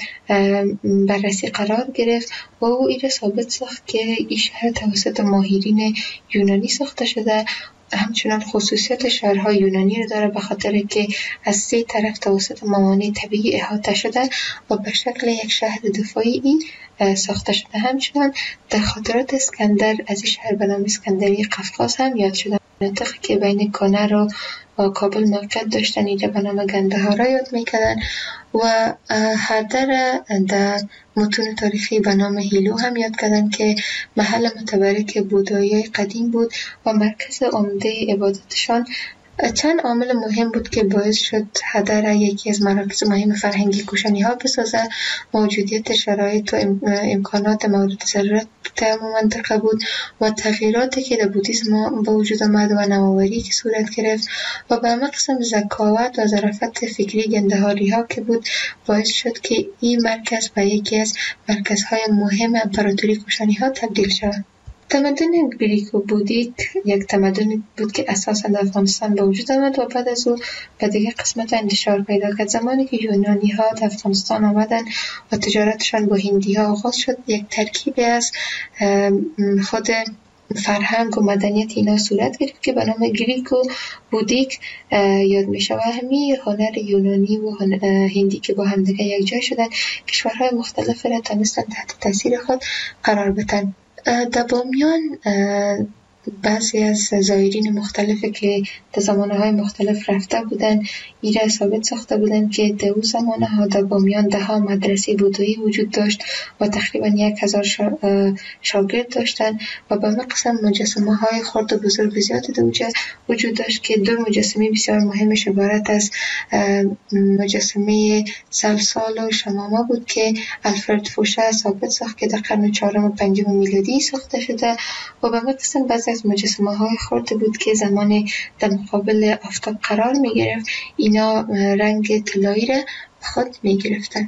بررسی قرار گرفت و او این ثابت ساخت که این شهر توسط ماهرین یونانی ساخته شده. همچنان خصوصیت شهرهای یونانی رو داره به خاطر که از سه طرف توسط موانع طبیعی احاطه شده و به شکل یک شهر دفاعی ساخته شده. همچنان در خاطرات اسکندر از این شهر به نام اسکندری قفقاز هم یاد شده. منطقه که بین کانر و کابل موقعیت داشتن اینجا به نام گندهارا یاد میکردن و هردر در متون تاریخی به نام هیلو هم یاد کردن که محل متبرک بودایی قدیم بود و مرکز عمده عبادتشان. چند عامل مهم بود که باعث شد هدر یکی از مراکز مهم فرهنگی کوشانی ها بسازه. موجودیت شرایط و امکانات مورد ضرورت در منطقه بود و تغییراتی که در بودیسم به وجود آمد و نوآوری که صورت گرفت و به همه قسم ذکاوت و ظرافت فکری گندهاری ها که بود باعث شد که این مرکز به یکی از مرکزهای مهم امپراتوری کوشانی ها تبدیل شود. تمدن گریک و بودیک یک تمدن بود که اساساً در افغانستان به وجود آمد و بعد از او به دیگر قسمت انتشار پیدا کرد. زمانی که یونانی ها در افغانستان آمدن و تجارتشان با هندی ها آغاز شد یک ترکیب از خود فرهنگ و مدنیت اینا صورت گرفت که به نام گریک و بودیک یاد می شود. همین هنر یونانی و هندی که با همدیگه یک جای شدن کشورهای مختلف را تونستن تحت تاثیر خود قرار بدن. در بامیان بعضی از زائرین مختلفی که در زمانه‌های مختلف رفته بودن ایره ثابت ساخته بودن که در اون زمانه‌ها در بامیان ده ها مدرسه بودایی وجود داشت و تقریبا یک هزار شاگرد داشتن و به قسم مجسمه های خرد و بزرگ زیادی در اونجا وجود داشت که دو مجسمه بسیار مهمش عبارت از مجسمه سلسال و شمامه بود که الفرد فوشه ثابت ساخت که در قرن چهارم و پنجم میلادی ساخته شده و به قسم بعضی از مجسمه های خرد بود که زمان در مقابل آفتاب قرار می گرفت اینا رنگ طلایی را خود می گرفتن.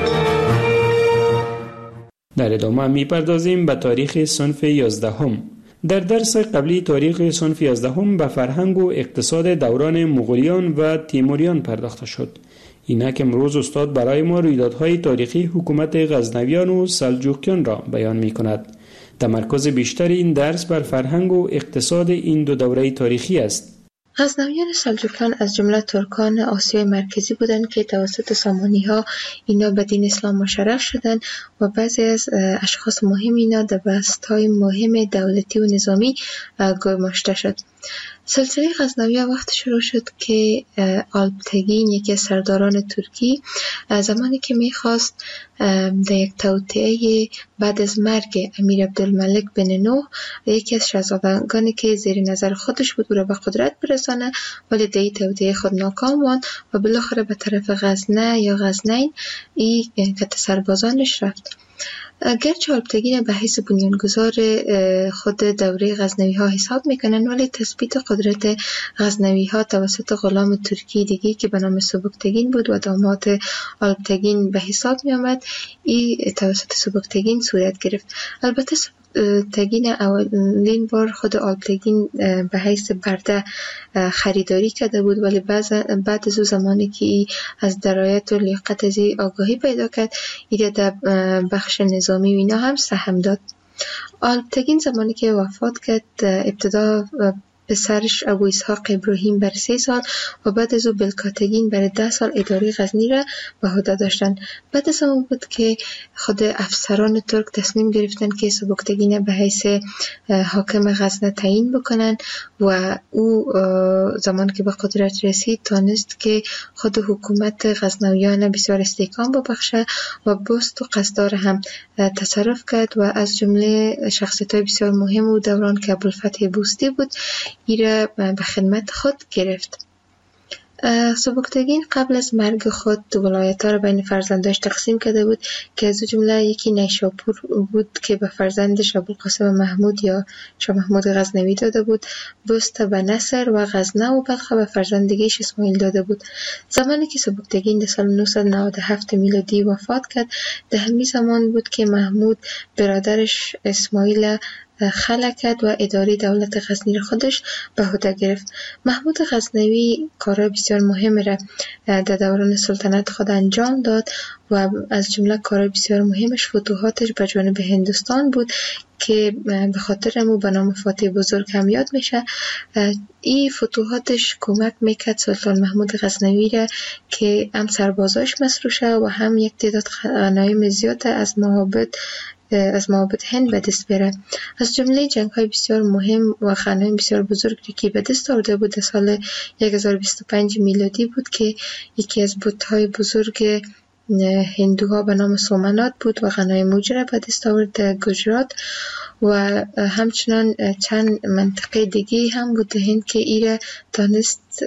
در ادامه می پردازیم به تاریخ صنف یازدهم. در درس قبلی تاریخ صنف یازدهم به فرهنگ و اقتصاد دوران مغولیان و تیموریان پرداخته شد. اینک امروز استاد برای ما رویدادهای تاریخی حکومت غزنویان و سلجوقیان را بیان می کند. تمرکز بیشتر این درس بر فرهنگ و اقتصاد این دو دوره تاریخی است. غزنویان سلجوقیان از جمله ترکان آسیای مرکزی بودند که توسط سامانی ها اینا به دین اسلام مشرف شدند و بعضی از اشخاص مهم اینا در بست‌های مهم دولتی و نظامی گماشته شد. سلسله غزنویه وقت شروع شد که آلپتگین یکی از سرداران ترکی زمانی که میخواست در یک توطئه بعد از مرگ امیر عبدالملک بن نوح یکی از شاهزادگانی که زیر نظر خودش بود او را به قدرت برسانه، ولی در این توطئه خود ناکام ماند و بالاخره به طرف غزنه یا غزنین این که سربازانش رفت. گرچه آلپتگین به حیث بنیانگذار خود دوره غزنوی ها حساب میکنن، ولی تثبیت قدرت غزنوی ها توسط غلام ترکی دیگه که به نام سبکتگین بود و داماد آلپتگین به حساب می آمد، این توسط سبکتگین صورت گرفت. البته تگین اولین بار خود آلپتگین به حیث برده خریداری کرده بود، ولی بعد از او زمانی که از درایت و لیاقت از آگاهی پیدا کرد، ایده در بخش نظامی و اینا هم سهم داد. آلپتگین زمانی که وفات کرد ابتدا پسرش ابو اسحاق ابراهیم بر سه سال و بعد از او بلکاتگین بر ده سال اداره غزنی را به عهده داشتند. بعد از اون بود که خود افسران ترک تصمیم گرفتند که سبکتگین به حیث حاکم غزنه تعیین بکنند و او زمانی که به قدرت رسید تانست که خود حکومت غزنویان بسیار استحکام ببخشه و بست و قصدار هم تصرف کرد و از جمله شخصیت‌های بسیار مهم و دوران که ابوالفتح بوستی بود ایره به خدمت خود گرفت. سبکتگین قبل از مرگ خود ولایت‌ها را بین فرزنداش تقسیم کرده بود که از جمله یکی نیشاپور بود که به فرزندش ابوالقاسم محمود یا شاه محمود غزنوی داده بود، بست به نصر و غزنه و بلخ به فرزندگیش اسماعیل داده بود. زمانی که سبکتگین در سال نهصد و نود و هفت میلادی وفات کرد، در همین زمان بود که محمود برادرش اسماعیل خلع کرد و اداره دولت غزنی را خودش به عهده گرفت. محمود غزنوی کارهای بسیار مهم را در دوران سلطنت خود انجام داد و از جمله کارهای بسیار مهمش فتوحاتش به جانب هندوستان بود که به خاطر امو به نام فاتح بزرگ هم یاد میشه. این فتوحاتش کمک میکرد سلطان محمود غزنوی را که هم سربازاش مسروع شه و هم یک تعداد غنایم زیاد از معابد از معابد هند به دست بره. از جمله جنگ های بسیار مهم و غنایم بسیار بزرگی که به دست آورده بود در سال هزار و بیست و پنج میلادی بود که یکی از بت های بزرگ هندوها به نام سومنات بود و غنایم موجه به دست آورد در گجرات و همچنان چند منطقه دیگه هم بود در هند که ایره تانست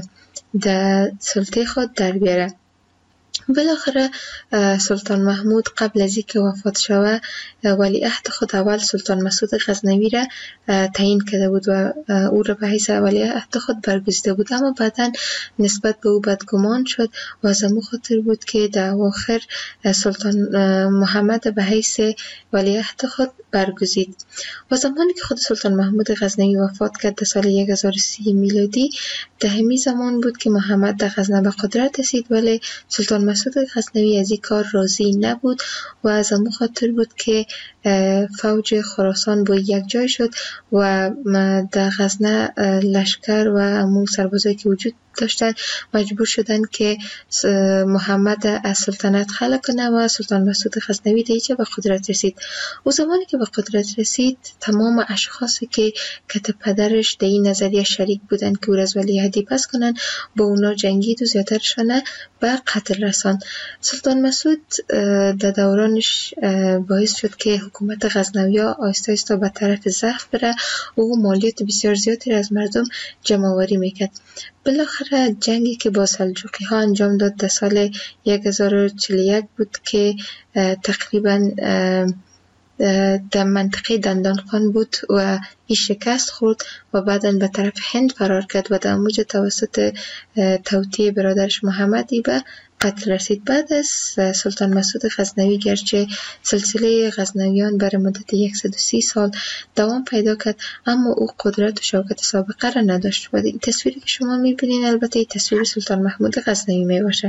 در سلطه خود در بیاره. بالاخره سلطان محمود قبل از اینکه وفات شوه ولیعهد خود اول سلطان مسعود غزنوی را تعیین کرده بود و او را به حیث ولیعهد خود برگزیده بود، اما بعدا نسبت به او بدگمان شد و از همون خاطر بود که در اواخر سلطان محمد به حیث ولیعهد خود برگزید. و زمانی که خود سلطان محمود غزنوی وفات کرد در سال هزار و سی میلادی، در همین زمان بود که محمد در غزنه به قدرت رسید، ولی سلطان مسعود غزنوی از این کار راضی نبود و از همون خاطر بود که فوج خراسان با یک جای شد و در غزنه لشکر و همون سربازایی که وجود داشتن مجبور شدن که محمد از سلطنت خلع کنه و سلطان مسعود غزنوی دیگه به قدرت رسید. و زمانی که به قدرت رسید تمام اشخاصی که کت پدرش در این نظریه شریک بودن که او را از ولیعهدی پس کنن با اونا جنگید و زیادترشانه به قتل رساند. سلطان مسعود در دورانش باعث شد که حکومت غزنوی‌ها آهسته آهسته به طرف ضعف بره و او مالیات بسیار زیادی از مردم جمع آوری میکرد. بالاخره جنگی که با سلجوقی ها انجام داد در سال هزار و چهل و یک بود که تقریبا در منطقه دندانخان بود و این شکست خورد و بعدا به طرف هند فرار کرد و در موج توسط توطئه برادرش محمدی به قتل رسید. بعد از سلطان مسعود غزنوی گرچه سلسله غزنویان بر مدت صد و سی سال دوام پیدا کرد، اما او قدرت و شوکت سابقه را نداشت. و این تصویری که شما میبینین البته این تصویر سلطان محمود غزنوی میباشه.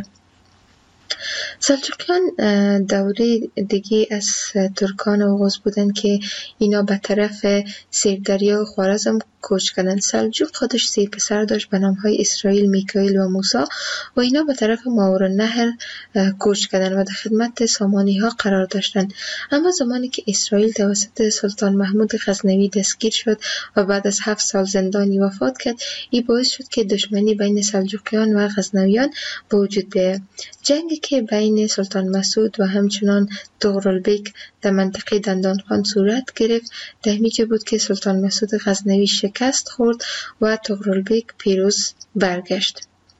سلجوقیان دوره دیگه از ترکان اوغوز بودن که اینا به طرف سیردریا و خوارزم کوچ کردن. سلجوق خودش سه پسر داشت به نامهای اسرائیل، میکائیل و موسی و اینا به طرف ماورالنهر کوچ کردن و در خدمت سامانی ها قرار داشتن. اما زمانی که اسرائیل توسط سلطان محمود غزنوی دستگیر شد و بعد از هفت سال زندانی وفات کرد، این باعث شد که دشمنی بین سلجوقیان و غزنویان به وجود بیاید. جنگی که بین سلطان مسعود و همچنان طغرلبیک در منطقه دندانخان صورت گرفت، در همینجا بود که سلطان مسعود غزنوی شکست خورد و طغرلبیک پیروز برگشت.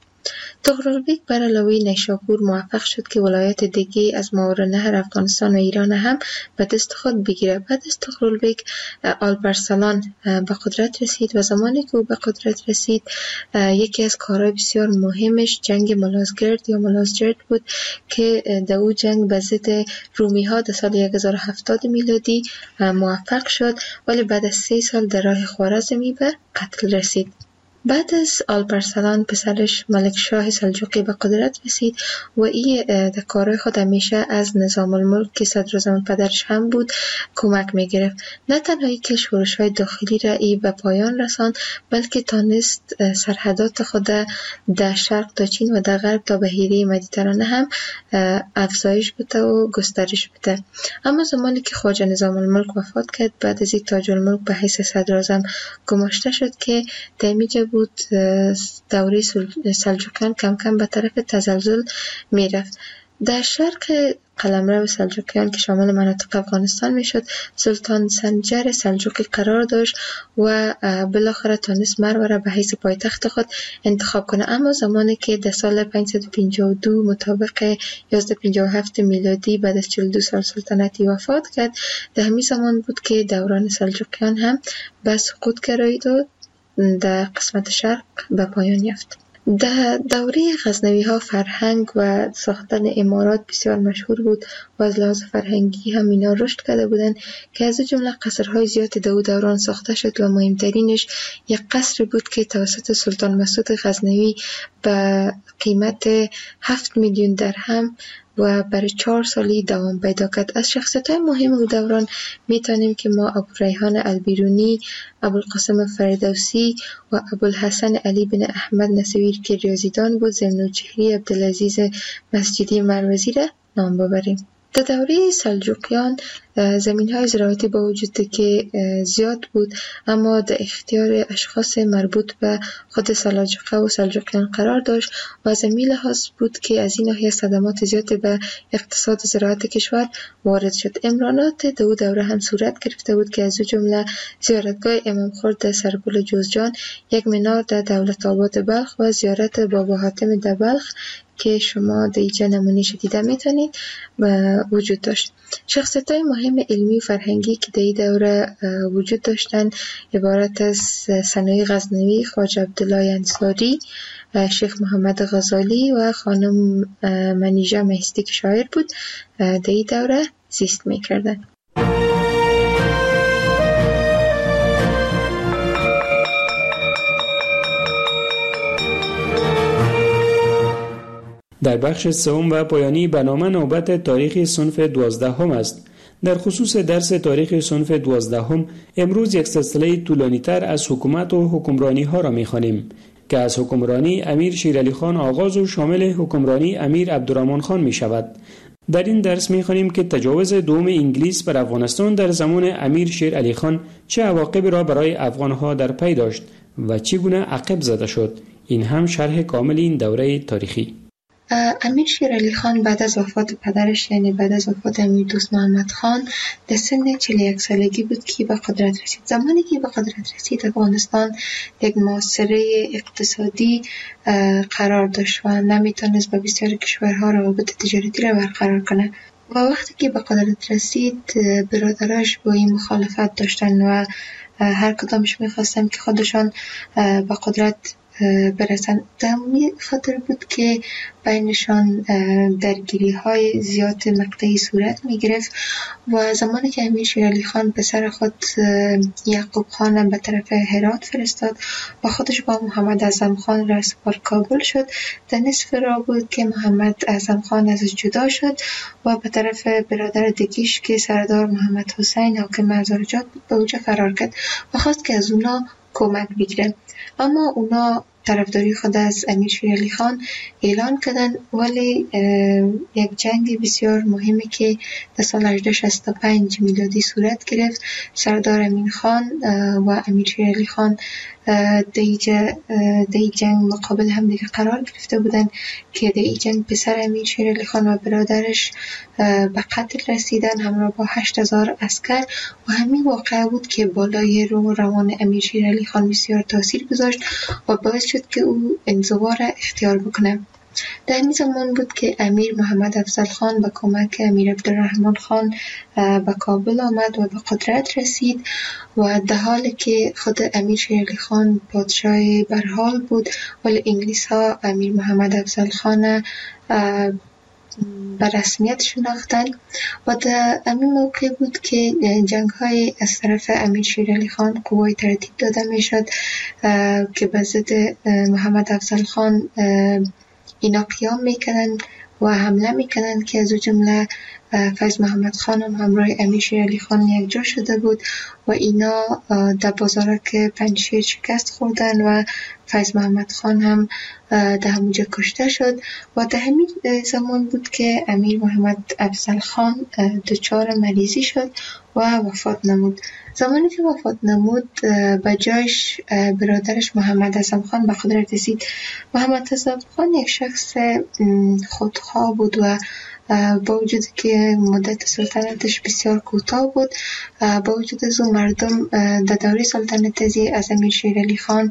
طغرلبیک بر علاوه نیشابور موفق شد که ولایت دیگه از ماورالنهر افغانستان و ایران هم به دست خود بگیره. بعد از طغرلبیک آلپارسلان به قدرت رسید و زمانی که او به قدرت رسید یکی از کارهای بسیار مهمش جنگ ملازگرد یا ملازجرد بود که در او جنگ به ضد رومی ها در سال هزار و هفتاد میلادی موفق شد، ولی بعد از سه سال در راه خوارزمی به قتل رسید. بعد از آلپارسلان پسرش ملک شاه سلجوقی به قدرت رسید و ای در کارهای خود همیشه از نظام الملک که صدراعظم پدرش هم بود کمک می گرفت. نه تنهایی که شورش‌های داخلی را ای به پایان رساند، بلکه تانست سرحدات خود در شرق تا چین و در غرب تا بحیره مدیترانه هم افزایش بده و گسترش بده. اما زمانی که خواجه نظام الملک وفات کرد، بعد از یک تاج الملک به حیث صدراعظم گماشته شد که در اینجا بود دوره سلجوقیان کم کم به طرف تزلزل می رفت. در شرق قلمرو سلجوقیان که شامل مناطق افغانستان می شد، سلطان سنجر سلجوقی قرار داشت و بالاخره تانست مرو را به حیث پایتخت خود انتخاب کنه. اما زمانی که در سال پانصد و پنجاه و دو مطابق یازده پنجاه و هفت میلادی بعد از چهل و دو سال سلطنتی وفات کرد، در همین زمان بود که دوران سلجوقیان هم به سقوط گرایید و در قسمت شرق به پایان یافت. در دوره غزنوی ها فرهنگ و ساختن امارات بسیار مشهور بود و از لحاظ فرهنگی هم اینا رشد کرده بودن که از جمله قصرهای زیاد در او دوران ساخته شد و مهمترینش یک قصر بود که توسط سلطان مسعود غزنوی به قیمت هفت میلیون درهم و برای چهار سالی دوام پیدا کرد. از شخصیت‌های مهم او دوران میتونیم که ما ابوریحان البیرونی، ابوالقاسم فردوسی و ابوالحسن علی بن احمد نصیر که ریاضیدان بود، ذوالنوچهری عبدالعزیز مسجدی مروزی را نام ببریم. در دوره سلجوقیان زمین‌های زراعتی با وجود که زیاد بود، اما در اختیار اشخاص مربوط به خود سلاجقه و سلجوقیان قرار داشت و از این لحاظ بود که از این ناحیه صدمات زیاد به اقتصاد زراعت کشور وارد شد. امرانات در دوره هم صورت گرفته بود که از جمله زیارتگاه امام خورد در سرپل جوزجان، یک منار در دولت آباد بلخ و زیارت بابا حاتم در بلخ که شما در اینجا نمونه‌اش دیده میتونید وجود داشت. شخصیت‌های مهم علمی و فرهنگی که در این دوره وجود داشتن عبارت از ثنایی غزنوی، خواجه عبدالله انصاری، شیخ محمد غزالی و خانم منیژه مهستی که شاعر بود در این دوره زیست میکردن. در بخش سوم و پایانی برنامه نوبت تاریخ صنف دوازدهم است. در خصوص درس تاریخ صنف دوازدهم امروز یک سلسله طولانی تر از حکومت و حکمرانی ها را می خوانیم که از حکمرانی امیر شیر علی خان آغاز و شامل حکمرانی امیر عبدالرحمن خان می شود. در این درس می خوانیم که تجاوز دوم انگلیس بر افغانستان در زمان امیر شیر علی خان چه عواقبی را برای افغان ها در پی داشت و چگونه عقب زده شد. این هم شرح کامل این دوره تاریخی. امیر شیر علی خان بعد از وفات پدرش، یعنی بعد از وفات امیر دوست محمد خان، در سن چهل و یک سالگی بود که به قدرت رسید. زمانی که به قدرت رسید افغانستان یک معاصره اقتصادی قرار داشت و نمیتونست با بسیار کشورها روابط تجارتی را برقرار کنه و وقتی که به قدرت رسید برادراش با این مخالفت داشتن و هر کدامش میخواستن که خودشان به قدرت برسن. تمامی خاطر بود که بینشان درگیری های زیاد مقطعی صورت می گرفت و زمانی که امیر شیر علی خان پسر خود یعقوب خان به طرف هرات فرستاد و خودش با محمد اعظم خان را سپار کابل شد، در نصف راه بود که محمد اعظم خان ازش جدا شد و به طرف برادر دگیش که سردار محمد حسین حاکم ازارجاد بود به اوجه فرار کرد و خواست که از اونا کمک بگیرن، اما اونا طرفداری خود از امیر شیر علی خان اعلان کردن. ولی یک جنگ بسیار مهمی که در سال هجده شصت و پنج میلادی صورت گرفت، سردار امین خان و امیر شیر علی خان در این جنگ مقابل هم دیگه قرار گرفته بودن که در این جنگ پسر امیر شیر علی خان و برادرش به قتل رسیدن همراه با هشت هزار عسکر و همین واقعه بود که بالای رو روان امیر شیر علی خان بسیار تاثیر گذاشت و باعث شد که او انزوا را اختیار بکنه. در این زمان بود که امیر محمد افضل خان با کمک امیر عبدالرحمن خان به کابل آمد و به قدرت رسید و در حالی که خود امیر شیر علی خان پادشاه برحال بود، ولی انگلیس ها امیر محمد افضل خان به رسمیت شناختن و در همین موقع بود که جنگ های از طرف امیر شیر علی خان قوای تردید داده می شد که به ضد محمد افضل خان اینا قیام میکنن و حمله میکنن که از جمله فیض محمد خان هم همراه امیر شیر علی خان یک جا شده بود و اینا در بازارک پنجشیر شکست خوردن و فیض محمد خان هم در همونجا کشته شد و در همین زمان بود که امیر محمد افضل خان دچار مریضی شد و وفات نمود. زمانی که وفات نمود به جایش برادرش محمد اعظم خان به قدرت رسید. محمد اعظم خان یک شخص خودخواه بود و با وجود که مدت سلطنتش بسیار کوتاه بود، با وجود از اون مردم در دوره سلطنت از امیر شیر علی خان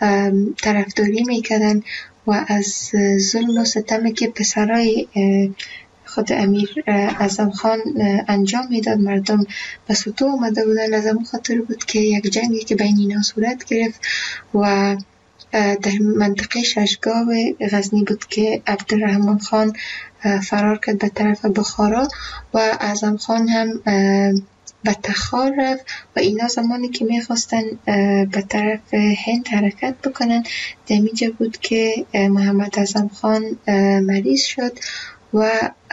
طرفداری میکردن و از ظلم و ستمی که پسرای خود امیر اعظم خان انجام میداد مردم به سطوح اومده بودن. از همون خاطر بود که یک جنگی که بین اینا صورت گرفت و در منطقه ششگاه غزنی بود که عبدالرحمن خان فرار کرد به طرف بخارا و اعظم خان هم به تخار رفت و اینا زمانی که میخواستن به طرف هند حرکت بکنن دمیجه بود که محمد اعظم خان مریض شد و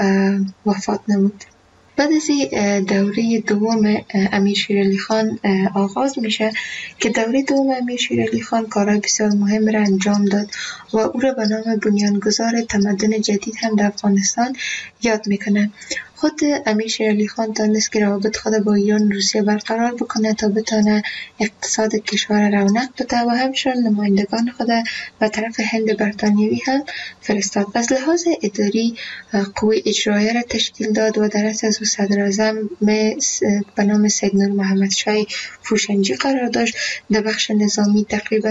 وفات نمود. بعد از دوره دوم امیر شیر علی خان آغاز میشه که دوره دوم امیر شیر علی خان کارهای بسیار مهم را انجام داد و او را به نام بنیانگذار تمدن جدید هم در افغانستان یاد میکنه. خود امیر شیر علی خان دانست که روابط خود با ایران روسیه برقرار بکنه تا بتونه اقتصاد کشور رونق بده و همچنین نمایندگان خود به طرف هند برطانیوی هم فرستاد. از لحاظ اداری قوه اجرایی را تشکیل داد و در اصل از صدر اعظم به نام سید نور محمد شاه فروشنجی قرار داشت. در بخش نظامی تقریبا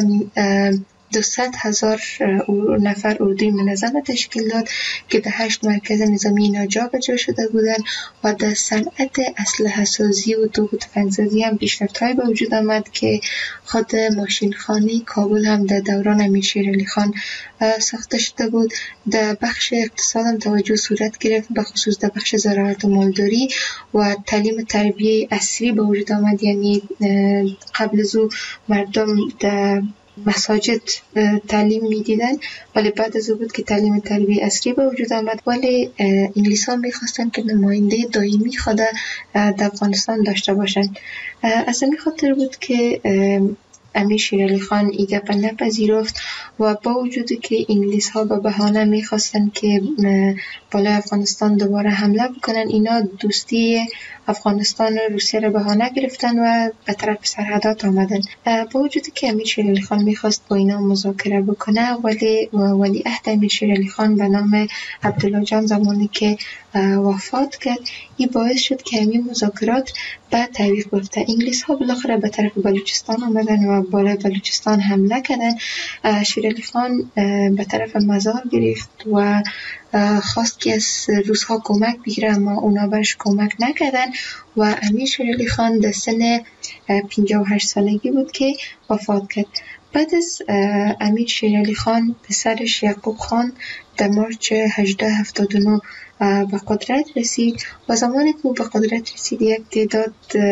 دویست هزار نفر اردوی منظم تشکیل داد که در هشت مرکز نظامی اینا جا به جا شده بودند و در صنعت اسلحه سازی و توپ و تفنگ‌سازی هم پیشرفت‌های به وجود آمد که خود ماشینخانه کابل هم در دوران امیر شیر علی خان ساخته شده بود. در بخش اقتصاد هم توجه صورت گرفت، به خصوص در بخش زراعت و مالداری و تعلیم تربیه عصری به وجود آمد. یعنی قبل از او مردم در مساجد تعلیم میدیدن ولی بعد از او بود که تعلیم تربیه عصری به وجود آمد. ولی انگلیس ها میخواستن که نماینده دائمی خود در افغانستان داشته باشند. از این خاطر بود که امیر شیر علی خان ایده را نپذیرفت و با وجودی که انگلیس ها به بهانه میخواستن که بالای افغانستان دوباره حمله بکنن، اینا دوستی افغانستان و روسیه را بهانه گرفتن و به طرف سرحدات آمدن. با وجودی که امیر شیر علی خان میخواست با اینا مذاکره بکنه ولی ولیعهد امیر شیر علی خان به نام عبدالله جان زمانی که وفات کرد، این باعث شد که همین مذاکرات به تعویق بیفته. انگلیس ها بالاخره به طرف بلوچستان آمدن و بالای بلوچستان حمله کردن. شیر علی خان به طرف مزار گرفت و خواست که از روس ها کمک بگیره اما اونا برش کمک نکردن و امیر شیر علی خان در سن پنجاه و هشت سالگی بود که وفات کرد. بعد از امیر شیر علی خان پسرش یعقوب خان در مارچ هجده هفتاد و نه به قدرت رسید و زمانی که به قدرت رسید یک تعداد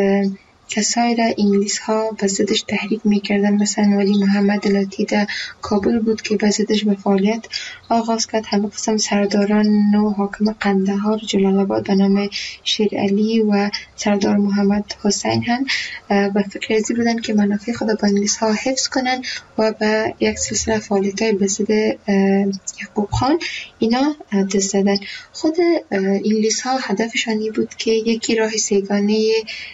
کسایی را انگلیس ها به ضدش تحریک میکردن. مثلا ولی محمد لاتی در کابل بود که به ضدش به فعالیت آغاز کرد. همه قسم سرداران و حاکم قندهار جلال آباد به نام شیر علی و سردار محمد حسین هم به فکر ازی بودن که منافع خود با انگلیس ها حفظ کنن و به یک سلسله فعالیت های به ضد یعقوب خان اینا دست زدن. خود انگلیس ها هدفشانی بود که یکی راه سیگانه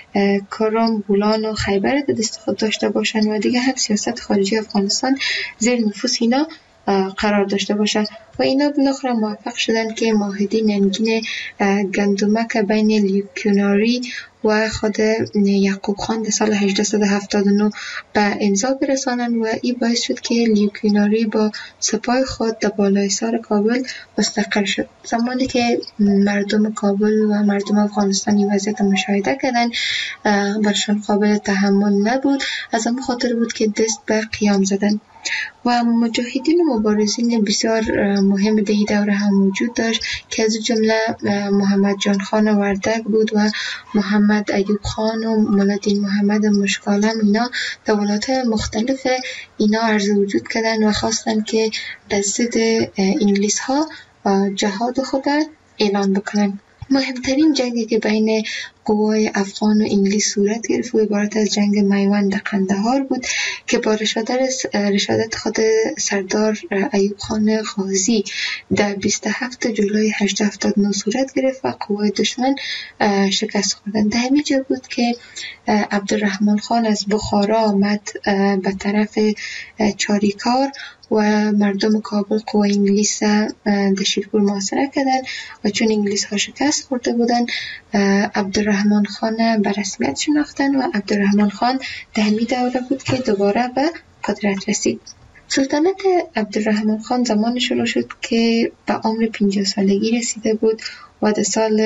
کرم، بولان و خیبر در دست خود داشته باشند و دیگه هم سیاست خارجی افغانستان زیر نفوذ اینا قرار داشته باشد و اینا بالاخره موفق شدن که معاهده ننگین گندمک بین لیوکیناری و خود یعقوب خان در سال هجده هفتاد و نه به امضا برسانند و این باعث شد که لیوکیناری با سپاه خود در بالای سر کابل مستقر شد. زمانی که مردم کابل و مردم افغانستانی وضعیت مشاهده کردن برشان قابل تحمل نبود، از همون خاطر بود که دست به قیام زدن و مجاهدین و مبارزین بسیار مهم در این دوره هم وجود داشت که از جمله محمد جان خان وردک بود و محمد ایوب خان و مولادین محمد مشکالم. اینا در ولایت‌های مختلف اینا عرض وجود کردن و خواستن که در ضد انگلیس ها جهاد خود اعلان بکنن. مهمترین جنگی که بین قوای افغان و انگلیس صورت گرفت و عبارت از جنگ میوند قندهار بود که با رشادت خود سردار ایوب خان غازی در بیست و هفتم جولای هجده هفتاد و نه صورت گرفت و قوای دشمن شکست خوردند. در همین جا بود که عبدالرحمن خان از بخارا آمد به طرف چاریکار و مردم کابل قوای انگلیس در شیرپور محاصره کردند و چون انگلیس ها شکست خورده بودند عبدالرحمن خان به رسمیت شناختن و عبدالرحمن خان در همین دوره بود که دوباره به قدرت رسید. سلطنت عبدالرحمن خان زمان شروع شد که به عمر پنجاه سالگی رسیده بود و در سال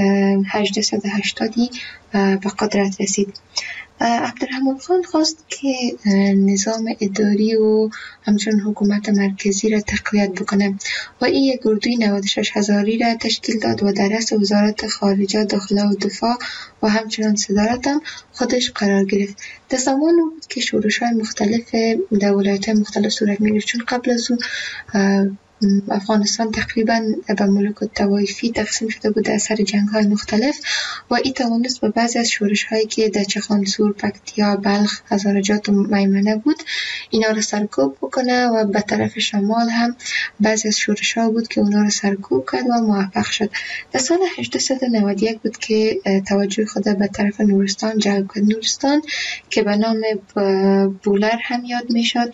هجده هشتادی به قدرت رسید. عبدالرحمن خان خواست که نظام اداری و همچنین حکومت مرکزی را تقویت بکنه و این یک اردوی نود و شش هزاری را تشکیل داد و در رأس وزارت خارجه، داخله و دفاع و همچنین صدارت هم خودش قرار گرفت. در زمان بود که شورش‌های مختلف در ولایت‌های مختلف صورت می‌گرفت، چون قبل از اون افغانستان تقریبا به ملوک الطوایفی تقسیم شده بود اثر جنگ‌های مختلف و این توانست به بعضی از شورش‌هایی که در چخانسور، پکتیا، بلخ، هزارجات و میمنه بود اینا رو سرکوب بکنه و به طرف شمال هم بعضی از شورش‌ها بود که اونا رو سرکوب کرد و موفق شد. در سال هجده نود و یک بود که توجه خود به طرف نورستان جلب کرد. نورستان که به نام بولر هم یاد میشد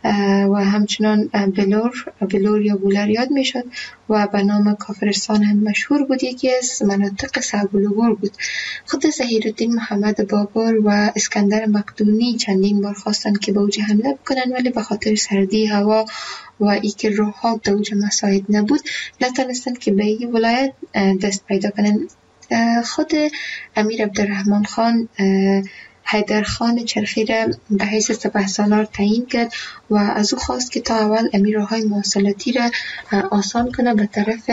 و همچنان بلور بلور یا بولر یاد میشد و به نام کافرستان هم مشهور بود. یکی از مناطق صعب العبور بود. خود ظهیرالدین محمد بابر و اسکندر مقدونی چندین بار خواستن که به اوج حمله بکنن، ولی به خاطر سردی هوا و ای که روحات در اوج مساعد نبود نتونستن که به این ولایت دست پیدا کنن. خود امیر عبدالرحمن خان حیدر خان چرخی را به حیث سپهسالار تعیین کرد و از او خواست که تا اول امیرهای مواصلاتی را آسان کنه به طرف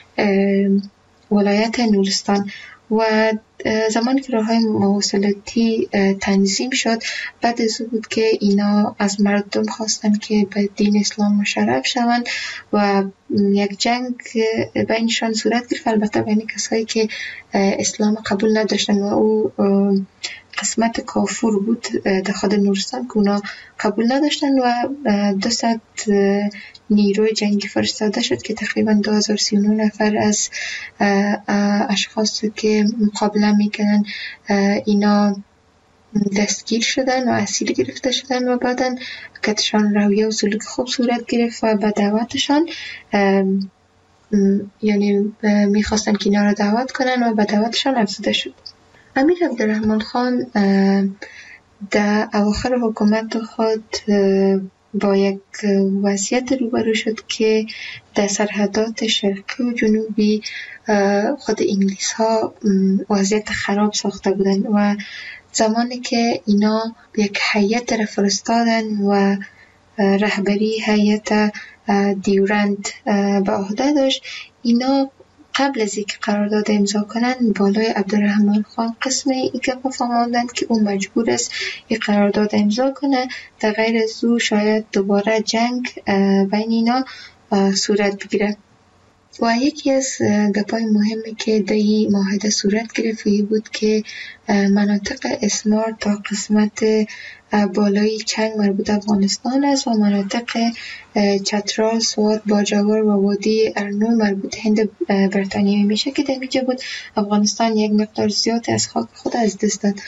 ولایت نورستان و زمانی که راههای مواصلاتی تنظیم شد بعد از او بود که اینا از مردم خواستن که به دین اسلام مشرف شوند و یک جنگ بینشان صورت گرفت، البته بین کسایی که اسلام قبول نداشتن و او قسمت کافور بود در خود نورستان که اونا قبول نداشتن و دو صد نیروی جنگی فرستاده شد که تقریبا دو هزار و سی و نه نفر از اشخاص که مقابله میکنن اینا دستگیر شدن و اسیر گرفته شدن و بعدا کتشان رویه و سلوک خوب صورت گرفت و به دعوتشان یعنی میخواستن که اینا را دعوت کنن و به دعوتشان افزوده شد. امیر عبدالرحمن خان در اواخر حکومت خود با یک وضعیت روبرو شد که در سرحدات شرقی و جنوبی خود انگلیس ها وضعیت خراب ساخته بودند و زمانی که اینا یک هیئت را فرستادن و رهبری هیئت دیورند به عهده داشت. اینا قبل از اینکه قرارداد امضا کنند بالای عبدالرحمن خان قسم این گپ فهماندند که اون مجبور است این قرارداد امضا کنه، در غیر از او شاید دوباره جنگ بین اینا صورت بگیره. و یکی از گپای مهمی که در این معاهده صورت گرفت بود که مناطق اسمار تا قسمت بالای چنگ مربوط افغانستان است و مناطق چترال، سوات، باجوار و وادی ارنو مربوط هند بریتانیایی میشه که در اینجا بود افغانستان یک مقدار زیاد از خاک خود از دست داد.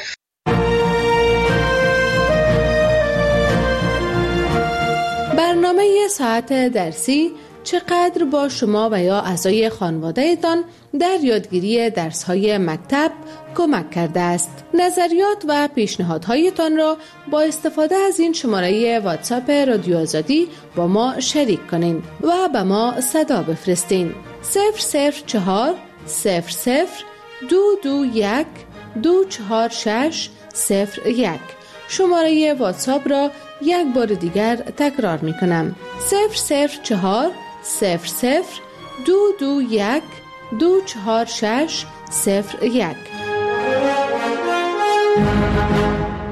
برنامه ساعت درسی چقدر با شما و یا اعضای خانواده‌تان در یادگیری درس‌های مکتب کمک کرده است؟ نظریات و پیشنهادهایتان را با استفاده از این شماره واتساپ رادیو آزادی با ما شریک کنین و به ما صدا بفرستین. صفر صفر چهار صفر صفر دو دو یک دو چهار شش صفر یک. شماره واتساپ را یک بار دیگر تکرار می کنم. صفر صفر چهار صفر صفر دو دو یک دو چهار شش صفر یک.